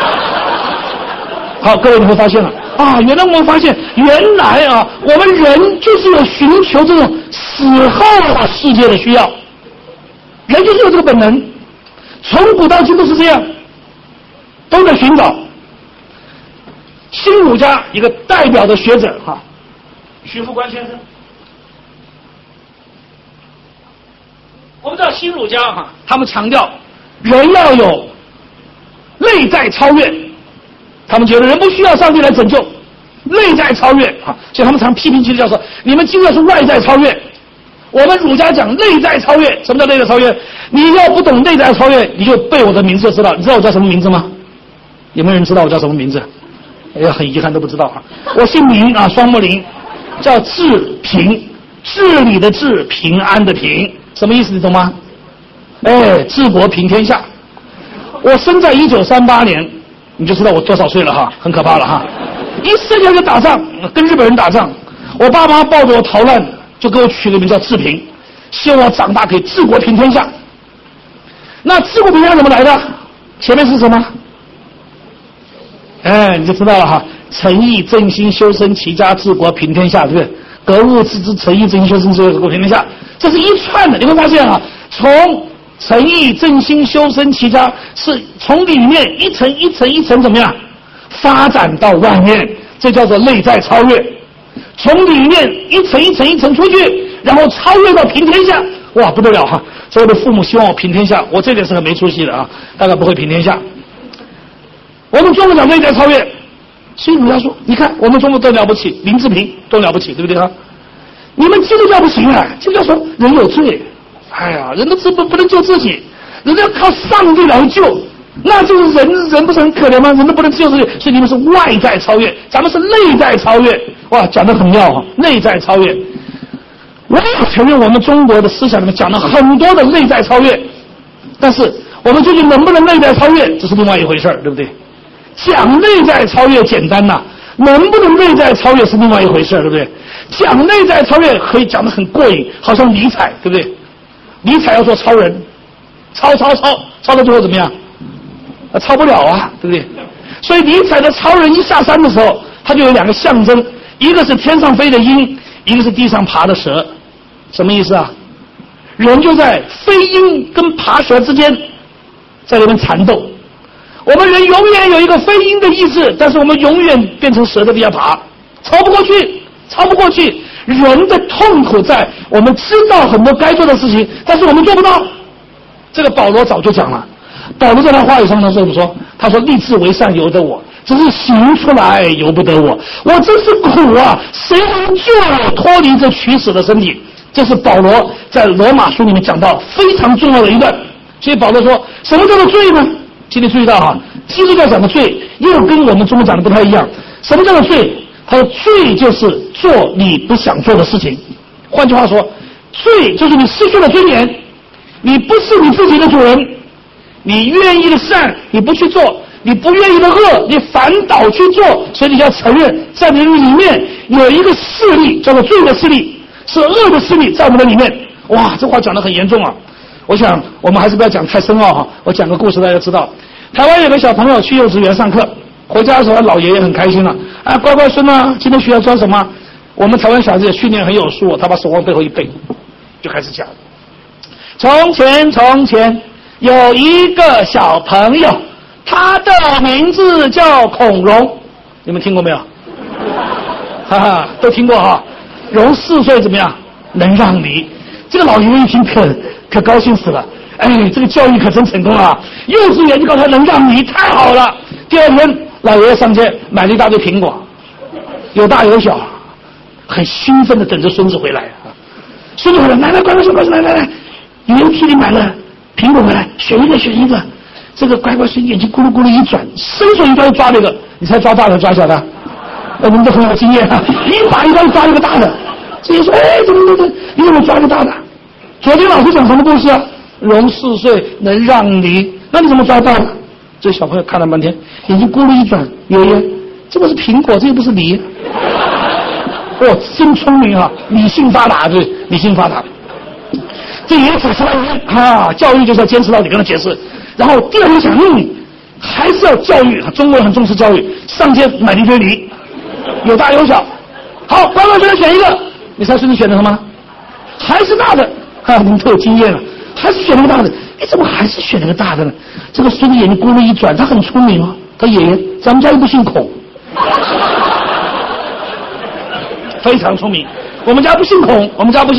好，各位你会发现了啊，原来我们发现，原来啊，我们人就是有寻求这种死后世界的需要。人就是有这个本能，从古到今都是这样，都在寻找。新儒家一个代表的学者哈，徐复观先生。我们知道新儒家哈，他们强调人要有内在超越，他们觉得人不需要上帝来拯救，内在超越啊，所以他们常批评基督教说，你们基督教是外在超越。我们儒家讲内在超越，什么叫内在超越？你要不懂内在超越，你就背我的名字就知道。你知道我叫什么名字吗？有没有人知道我叫什么名字？很遗憾都不知道啊。我姓林啊，双木林，叫治平，治理的治，平安的平，什么意思你懂吗？治国平天下。我生在1938年，你就知道我多少岁了哈，很可怕了哈。一生下就打仗，跟日本人打仗，我爸妈抱着我逃难。就给我取个名叫治平，希望我长大可以治国平天下。 那治国平天下怎么来的？前面是什么？你就知道了哈。诚意正心修身齐家治国平天下，对不对？格物致知，诚意正心修身治国平天下，这是一串的。你会发现啊，从诚意正心修身齐家是从里面一层一层一层怎么样发展到外面，这叫做内在超越。从里面一层一层一层出去，然后超越到平天下，哇，不得了哈！所有的父母希望我平天下，我这点是很没出息的啊，大概不会平天下。我们中国讲内在超越，所以儒家说，你看我们中国都了不起，林志平都了不起，对不对啊？你们基督教不行啊，基督教说人有罪，哎呀，人都不能救自己，人家要靠上帝来救，那就是人不是很可怜吗？人都不能救自己，所以你们是外在超越，咱们是内在超越。哇，讲得很妙啊，内在超越。我承认我们中国的思想里面讲了很多的内在超越，但是我们究竟能不能内在超越，这是另外一回事对不对？讲内在超越简单呐，能不能内在超越是另外一回事对不对？讲内在超越可以讲得很过瘾，好像尼采，对不对？尼采要做超人，超到最后怎么样？超不了啊，对不对？所以尼采的超人一下山的时候，他就有两个象征，一个是天上飞的鹰，一个是地上爬的蛇。什么意思啊？人就在飞鹰跟爬蛇之间在那边缠斗。我们人永远有一个飞鹰的意志，但是我们永远变成蛇的地下爬，超不过去。人的痛苦在我们知道很多该做的事情，但是我们做不到。这个保罗早就讲了，保罗在他话语上他这么说，他说立志为善由得我，只是行出来由不得我，我真是苦啊，谁能救我脱离这取死的身体？这是保罗在罗马书里面讲到非常重要的一段。所以保罗说，什么叫做罪呢？今天注意到哈，基督教讲的罪又跟我们中国讲的不太一样。什么叫做罪？他说罪就是做你不想做的事情。换句话说，罪就是你失去了尊严，你不是你自己的主人，你愿意的善你不去做，你不愿意的恶你反倒去做，所以你要承认在你里面有一个势力叫做罪的势力，是恶的势力在我们的里面。哇，这话讲得很严重啊！我想我们还是不要讲太深奥哈。我讲个故事大家知道，台湾有个小朋友去幼稚园上课，回家的时候老爷爷很开心了，乖乖孙啊，今天学校教什么？我们台湾小孩子训练很有素，他把手往背后一背，就开始讲。从前有一个小朋友，他的名字叫孔融，你们听过没有？哈哈，都听过哈。融4岁怎么样？能让梨。这个老爷爷一听可高兴死了，这个教育可真成功啊！幼稚园就告诉他能让梨，太好了。第二天，老爷爷上街买了一大堆苹果，有大有小，很兴奋的等着孙子回来啊。孙子回来，来，乖乖孙，来，油屉里买了苹果回来，选一个。这个乖乖孙眼睛咕噜咕噜一转，伸手一抓就抓了一个，你猜抓大的抓小的？我们都很有经验啊，一抓就抓一个大的。这些说，你怎么抓一个大的？昨天老师讲什么故事啊？融4岁能让梨，那你怎么抓大的？这小朋友看了半天，眼睛咕噜一转，爷爷，这个是苹果，这个不是梨。哦，真聪明啊，理性发达，对，理性发达。这爷爷解释了教育就是要坚持到底，跟他解释。然后第二天想，还是要教育，中国人很重视教育，上街买了一堆梨，有大有小。好，乖乖孙选一个，你猜孙子选的什么？还是大的。你们都有经验了，还是选那个大的。怎么还是选那个大的呢？这个孙子眼睛咕噜一转，他很聪明哦。他爷爷，咱们家又不姓孔，非常聪明。我们家不姓孔。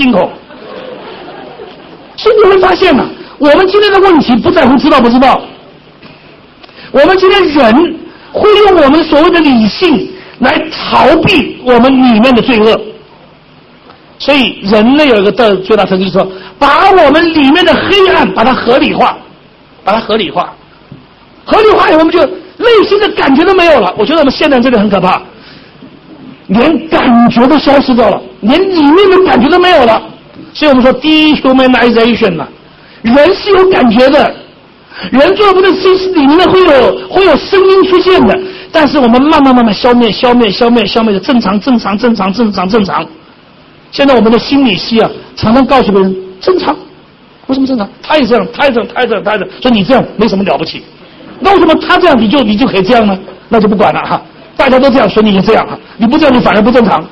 所以你会发现我们今天的问题不在乎知道不知道，我们今天人会用我们所谓的理性来逃避我们里面的罪恶。所以人类有一个最大特征，就是说把我们里面的黑暗把它合理化，合理化以后我们就内心的感觉都没有了。我觉得我们现在这里很可怕，连感觉都消失掉了，连里面的感觉都没有了。所以我们说 dehumanization 人是有感觉的，人做不的事情里面会有声音出现的，但是我们慢慢消灭的正常。现在我们的心理系常常告诉别人正常， 为什么正常？他也这样，他也这样，他也这样，他也这样，说你这样没什么了不起。那为什么他这样你就可以这样呢？那就不管了哈，大家都这样，所以你就这样哈，你不这样你反而不正常。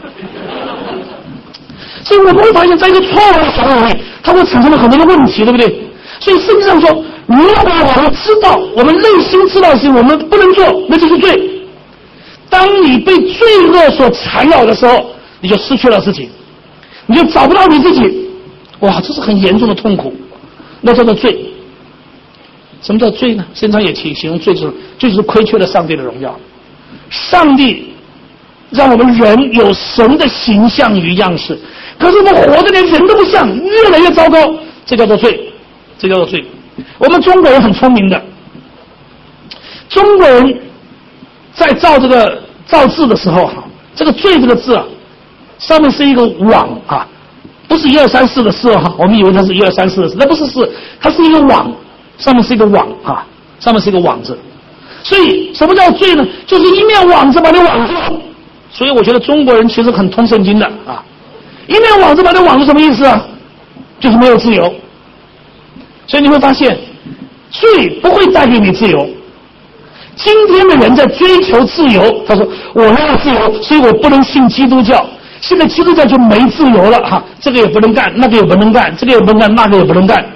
所以我们会发现，在一个错误的想法里，它会产生了很多的问题，对不对？所以圣经上说，如果我们知道，我们内心知道的事情我们不能做，那就是罪。当你被罪恶所缠绕的时候，你就失去了自己，你就找不到你自己。哇，这是很严重的痛苦，那叫做罪。什么叫罪呢？圣经上也形容罪就是亏缺了上帝的荣耀。上帝让我们人有神的形象与样式，可是我们活着连人都不像，越来越糟糕，这叫做罪，这叫做罪。我们中国人很聪明的，中国人在造字的时候哈，这个罪这个字啊，上面是一个网啊，不是1、2、3、4的4哈，我们以为它是1、2、3、4的4，那不是4，它是一个网，上面是一个网啊，上面是一个网字。所以什么叫罪呢？就是一面网子把你网住。所以我觉得中国人其实很通圣经的啊，一面网子把你网住什么意思啊？就是没有自由。所以你会发现，罪不会带给你自由。今天的人在追求自由，他说我要自由，所以我不能信基督教。现在基督教就没自由了哈，这个也不能干，那个也不能干，这个也不能干，那个也不能干。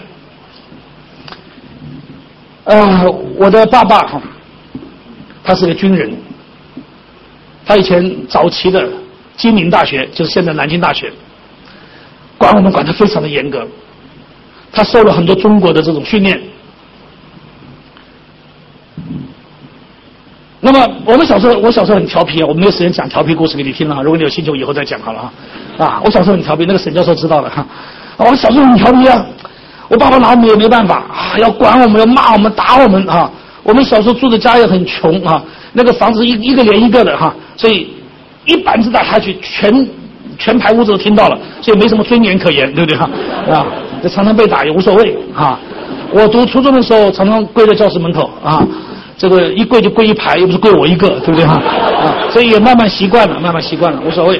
我的爸爸哈，他是个军人，他以前早期的金陵大学，就是现在南京大学，管我们管得非常的严格，他受了很多中国的这种训练。那么我小时候很调皮啊，我没有时间讲调皮故事给你听了，如果你有兴趣，我以后再讲好了啊。我小时候很调皮，那个沈教授知道了哈。我小时候很调皮啊，我爸爸拿我们也没办法啊，要管我们，要骂我们，打我们啊。我们小时候住的家也很穷啊，那个房子一个连一个的哈，所以一板子打下去，全排屋子都听到了，所以没什么尊严可言，对不对哈？啊，常常被打也无所谓啊。我读初中的时候，常常跪在教室门口啊。这个一跪就跪一排，又不是跪我一个，对不对哈？啊，所以也慢慢习惯了，无所谓。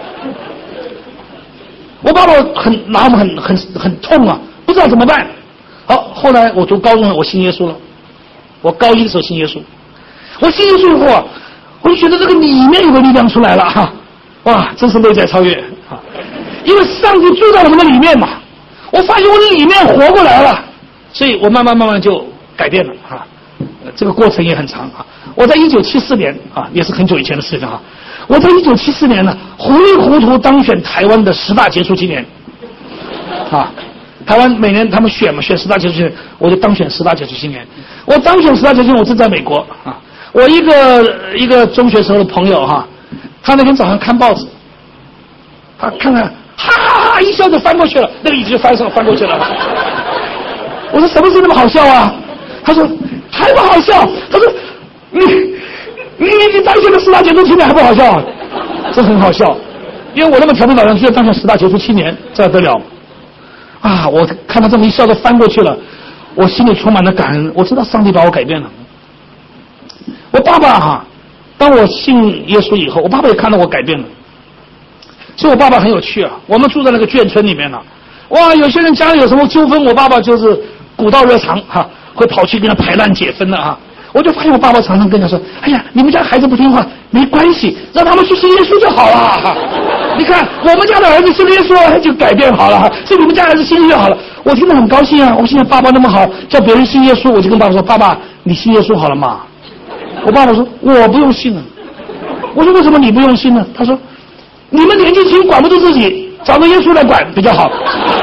我爸爸拿我们很痛啊，不知道怎么办。好，后来我读高中，我信耶稣了。我高一的时候信耶稣，我信耶稣以后啊，我就觉得这个里面有个力量出来了哈，哇，真是内在超越啊！因为上帝住在我们的里面嘛，我发现我的里面活过来了，所以我慢慢就改变了啊。这个过程也很长啊！我在1974年啊，也是很久以前的事情啊。我在1974年呢，糊里糊涂当选台湾的10大杰出青年啊。台湾每年他们选10大杰出青年，我就当选10大杰出青年。我当选10大杰出青年，我正在美国啊。我一个中学时候的朋友哈，他那天早上看报纸，他看，哈一笑就翻过去了，那个椅子就翻过去了。我说什么事那么好笑啊？他说还不好笑。他说你当选了10大杰出青年还不好笑啊？这很好笑，因为我那么调皮捣蛋，居然当选10大杰出青年，这得了啊！我看他这么一笑都翻过去了，我心里充满了感恩。我知道上帝把我改变了。我爸爸哈，当我信耶稣以后，我爸爸也看到我改变了。所以我爸爸很有趣啊，我们住在那个眷村里面呢，哇，有些人家里有什么纠纷，我爸爸就是古道热肠哈。会跑去跟他排烂解纷的啊！我就发现我爸爸常常跟他说：“哎呀，你们家孩子不听话，没关系，让他们去信耶稣就好了。你看我们家的儿子信耶稣就改变好了，所以你们家儿子信就好了。”我听得很高兴啊！我现在爸爸那么好，叫别人信耶稣，我就跟爸爸说：“爸爸，你信耶稣好了吗？”我爸爸说：“我不用信了。”我说：“为什么你不用信呢？”他说：“你们年纪轻管不住自己，找个耶稣来管比较好。”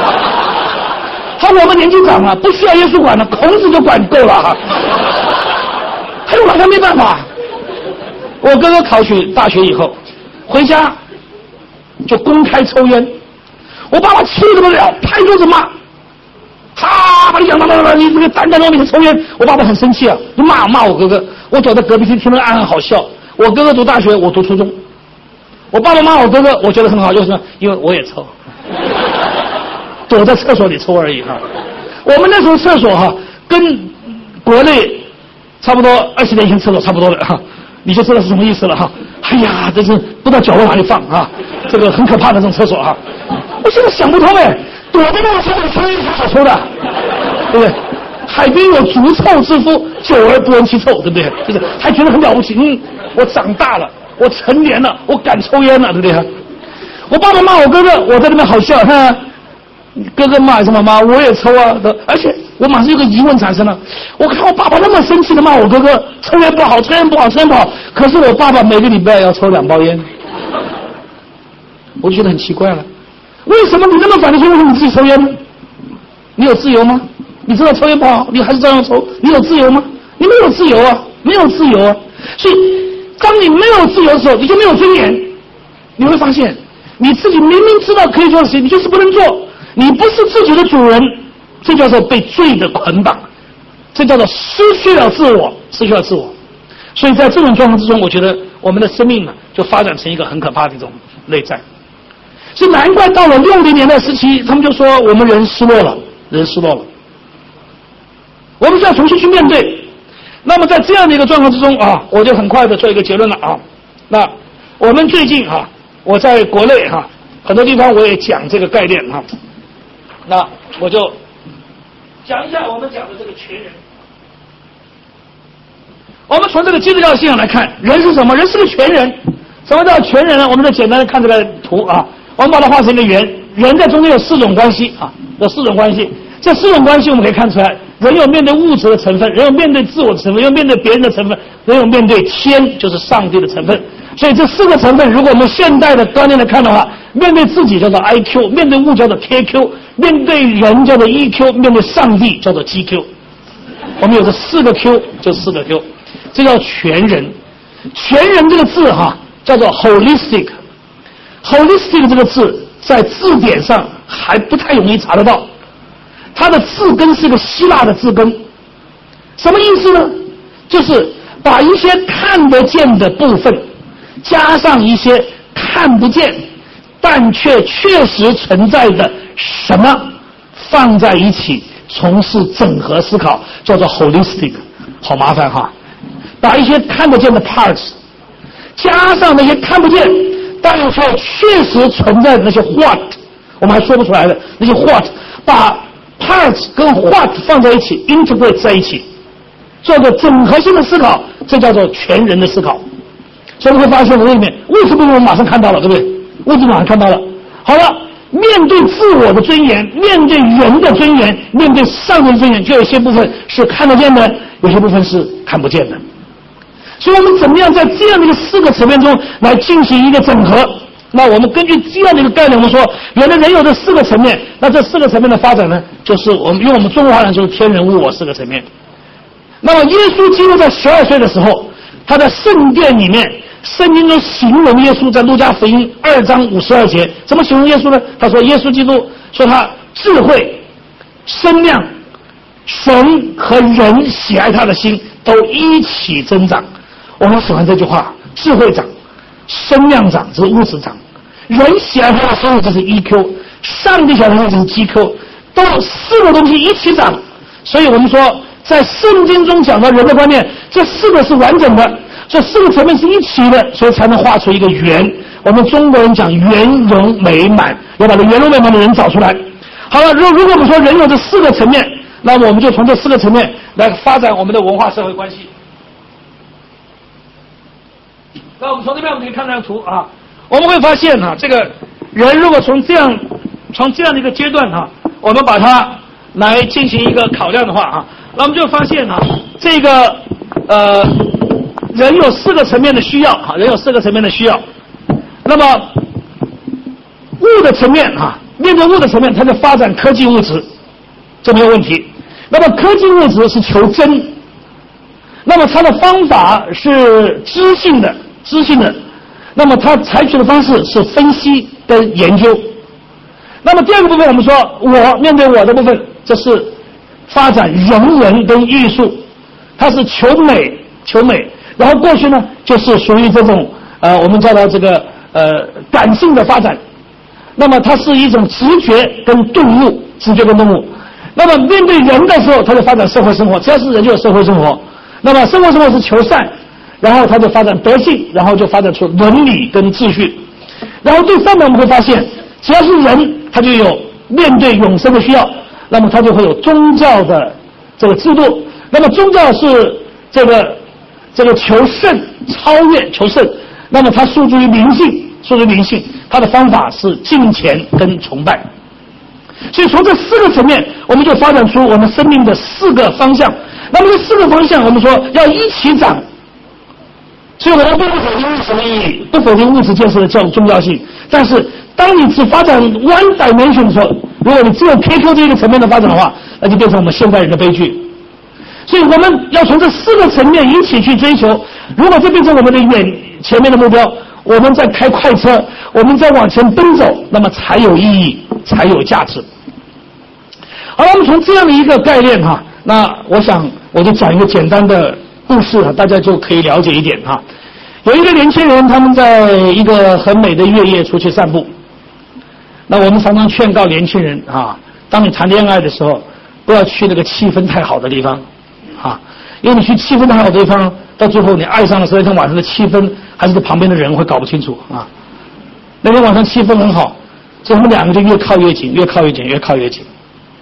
我们年纪长了，不需要耶稣管了，孔子就管够了哈。还有他没办法。我哥哥考取大学以后，回家就公开抽烟，我爸爸气得不了，拍桌子骂，把你讲到你这个胆在外面抽烟。我爸爸很生气啊，就骂我哥哥。我躲在隔壁听得暗暗好笑。我哥哥读大学，我读初中。我爸爸骂我哥哥，我觉得很好，就是因为我也抽。躲在厕所里抽而已哈。我们那时候厕所哈，跟国内差不多20年前厕所差不多了哈，你就知道是什么意思了哈。哎呀，这是不知道脚往哪里放啊，这个很可怕的这种厕所哈。我现在想不通哎， 躲在那个抽抽烟不好抽的，对不对？海边有足臭之夫，久而不闻其臭，对不对？就是还觉得很了不起，我长大了，我成年了，我敢抽烟了，对不对？我爸爸骂我哥哥，我在那边好笑，看哥哥骂什么骂，我也抽啊，而且我马上有个疑问产生了，我看我爸爸那么生气的骂我哥哥，抽烟不好，抽烟不好，抽烟不好，可是我爸爸每个礼拜要抽2包烟，我就觉得很奇怪了，为什么你那么反对，为什么你自己抽烟呢？你有自由吗？你知道抽烟不好，你还是照样抽，你有自由吗？你没有自由啊，没有自由啊。所以当你没有自由的时候，你就没有尊严。你会发现你自己明明知道可以做的事情，你就是不能做，你不是自己的主人，这叫做被罪的捆绑，这叫做失去了自我，失去了自我。所以在这种状况之中，我觉得我们的生命呢就发展成一个很可怕的一种内在。所以难怪到了60年代时期，他们就说我们人失落了，人失落了，我们需要重新去面对。那么在这样的一个状况之中啊，我就很快的做一个结论了啊。那我们最近啊，我在国内哈很多地方我也讲这个概念哈。那我就讲一下我们讲的这个全人。我们从这个基督教信仰来看，人是什么？人是个全人。什么叫全人呢？我们就简单的看这个图啊，我们把它画成一个圆，人在中间有4种关系啊，有4种关系。这4种关系我们可以看出来，人有面对物质的成分，人有面对自我的成分，人有面对别人的成分，人有面对天就是上帝的成分。所以这4个成分，如果我们现代的观念来看的话，面对自己叫做 IQ， 面对物叫做 KQ， 面对人叫做 EQ， 面对上帝叫做 GQ。我们有这4个 Q， 就4个 Q， 这叫全人。全人这个字哈叫做 holistic。holistic 这个字在字典上还不太容易查得到。它的字根是个希腊的字根，什么意思呢？就是把一些看得见的部分加上一些看不见但却确实存在的什么放在一起，从事整合思考，叫做 holistic。 好麻烦哈，把一些看得见的 parts 加上那些看不见但却确实存在的那些 what， 我们还说不出来的那些 what， 把parts 跟 what 放在一起 integrate 在一起，做个整合性的思考，这叫做全人的思考。所以你会发现我里面为什么我们马上看到了，对不对？为什么马上看到了？好了，面对自我的尊严，面对人的尊严，面对上帝的尊严，就有些部分是看得见的，有些部分是看不见的。所以我们怎么样在这样的一个4个层面中来进行一个整合？那我们根据这样的一个概念，我们说原来人有这4个层面，那这4个层面的发展呢，就是我们用我们中国话来说天人物我4个层面。那么耶稣基督在12岁的时候，他在圣殿里面，圣经中形容耶稣在路加福音2章52节，怎么形容耶稣呢？他说耶稣基督说他智慧、身量、神和人喜爱他的心都一起增长。我很喜欢这句话，智慧长，身量长，这是物质长；人喜爱他的心，这是 EQ； 上帝喜爱他的就是 GQ， 都4个东西一起长。所以我们说，在圣经中讲到人的观念，这4个是完整的，这4个层面是一起的，所以才能画出一个圆。我们中国人讲圆融美满，要把这圆融美满的人找出来。好了，如果我们说人有这4个层面，那么我们就从这4个层面来发展我们的文化社会关系。那我们从这边我们可以看这张图啊，我们会发现啊，这个人如果从这样的一个阶段啊，我们把它来进行一个考量的话啊，那我们就发现啊，这个人有4个层面的需要啊，人有4个层面的需要。那么物的层面啊，面对物的层面，它就发展科技物质，这没有问题。那么科技物质是求真，那么它的方法是知性的。那么他采取的方式是分析跟研究。那么第2个部分，我们说我面对我的部分，这是发展人文跟艺术，它是求美。然后过去呢，就是属于这种我们叫到这个感性的发展。那么它是一种直觉跟顿悟。那么面对人的时候，它就发展社会生活，只要是人就有社会生活。那么生活是求善。然后他就发展德性，然后就发展出伦理跟秩序。然后第3呢，我们会发现，只要是人，他就有面对永生的需要，那么它就会有宗教的这个制度。那么宗教是这个求圣、超越、求圣，那么它诉诸于灵性，它的方法是敬虔跟崇拜。所以从这4个层面，我们就发展出我们生命的4个方向。那么这4个方向，我们说要一起长。所以我们不否定什么意义，不否定物质建设的重要性，但是当你只发展 one dimension 的时候，如果你只有 KQ 这个层面的发展的话，那就变成我们现代人的悲剧。所以我们要从这4个层面一起去追求。如果这变成我们的前面的目标，我们在开快车，我们在往前奔走，那么才有意义，才有价值。而我们从这样的一个概念哈，那我想我就讲一个简单的故事大家就可以了解一点哈。有一个年轻人，他们在一个很美的月夜出去散步。那我们常常劝告年轻人当你谈恋爱的时候，不要去那个气氛太好的地方因为你去气氛太好的地方，到最后你爱上的时候，那天晚上的气氛还是旁边的人会搞不清楚那天晚上气氛很好，所以他们2个就越靠越紧，越靠越紧，越靠越紧。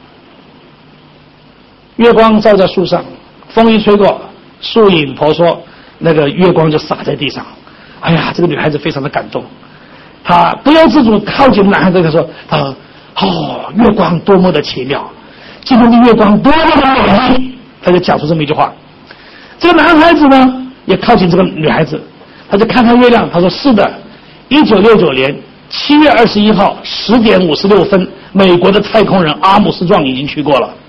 月光照在树上，风一吹过，树影婆娑，那个月光就洒在地上。哎呀，这个女孩子非常的感动，她不由自主靠近男孩子，她说：“月光多么的奇妙，今天的月光多么的美丽。”她就讲出这么一句话。这个男孩子呢，也靠近这个女孩子，他就看看月亮，他说：“是的，1969年7月21号10点56分，美国的太空人阿姆斯壮已经去过了。”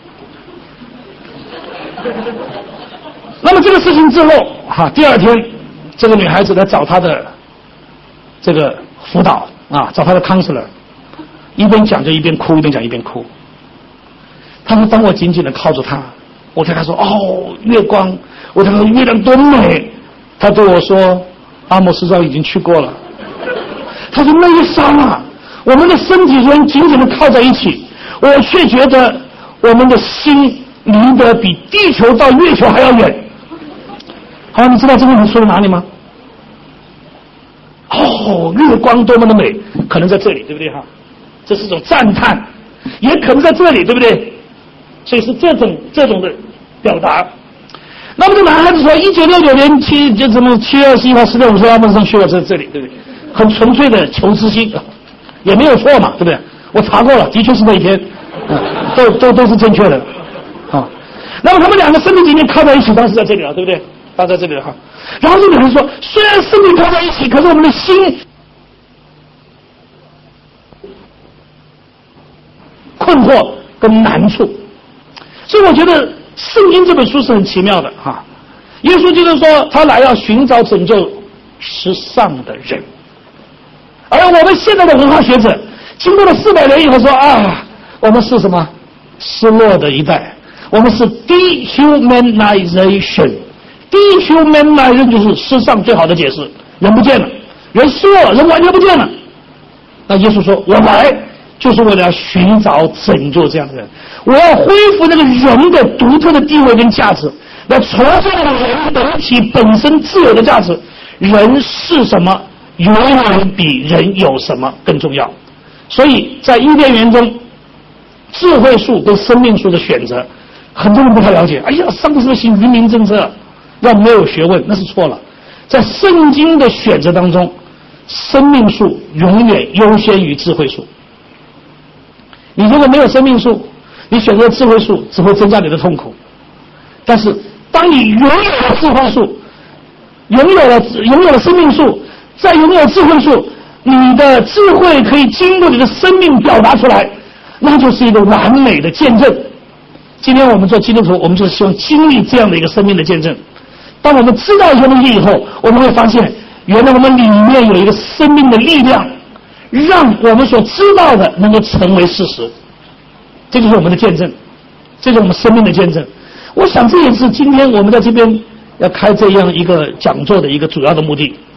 那么这个事情之后第二天，这个女孩子来找她的这个辅导找她的 counselor， 一边讲就一边哭，一边讲一边哭。她说：“当我紧紧的靠着她，我对她说：‘月光’，我对她说：‘月亮多美’。她对我说：‘阿姆斯壮已经去过了。’她说：‘那一刹那，我们的身体人紧紧的靠在一起，我却觉得我们的心离得比地球到月球还要远。’好，你知道这个人说到哪里吗？月光多么的美，可能在这里，对不对这是一种赞叹，也可能在这里，对不对？所以是这种的表达。那么这男孩子说，1969年7月21号10点50分，阿姆斯壮去了这里，对不对？很纯粹的求知心，也没有错嘛，对不对？我查过了，的确是那一天，都是正确的那么他们2个身体紧紧靠在一起，当时在这里了，对不对？当时在这里了然后这女孩说，虽然身体靠在一起，可是我们的心困惑跟难处。所以我觉得圣经这本书是很奇妙的耶稣就是说，他来要寻找拯救世上的人。而我们现在的文化学者经过了400年以后说我们是什么？失落的一代，我们是 dehumanization。 dehumanization 就是世上最好的解释，人不见了，人失落了，人完全不见了。那耶稣说，我来就是为了要寻找拯救这样的人，我要恢复那个人的独特的地位跟价值，来重塑那个人本体本身自有的价值。人是什么，永远比人有什么更重要。所以在伊甸园中，智慧树跟生命树的选择，很多人不太了解。上帝是不是行愚民政策，让没有学问？那是错了。在圣经的选择当中，生命树永远优先于智慧树。你如果没有生命树，你选择智慧树只会增加你的痛苦。但是当你拥有了智慧树，拥有了生命树，再拥有智慧树，你的智慧可以经过你的生命表达出来，那就是一个完美的见证。今天我们做基督徒，我们就是希望经历这样的一个生命的见证。当我们知道一些东西以后，我们会发现原来我们里面有一个生命的力量，让我们所知道的能够成为事实。这就是我们的见证，这就是我们生命的见证。我想这也是今天我们在这边要开这样一个讲座的一个主要的目的。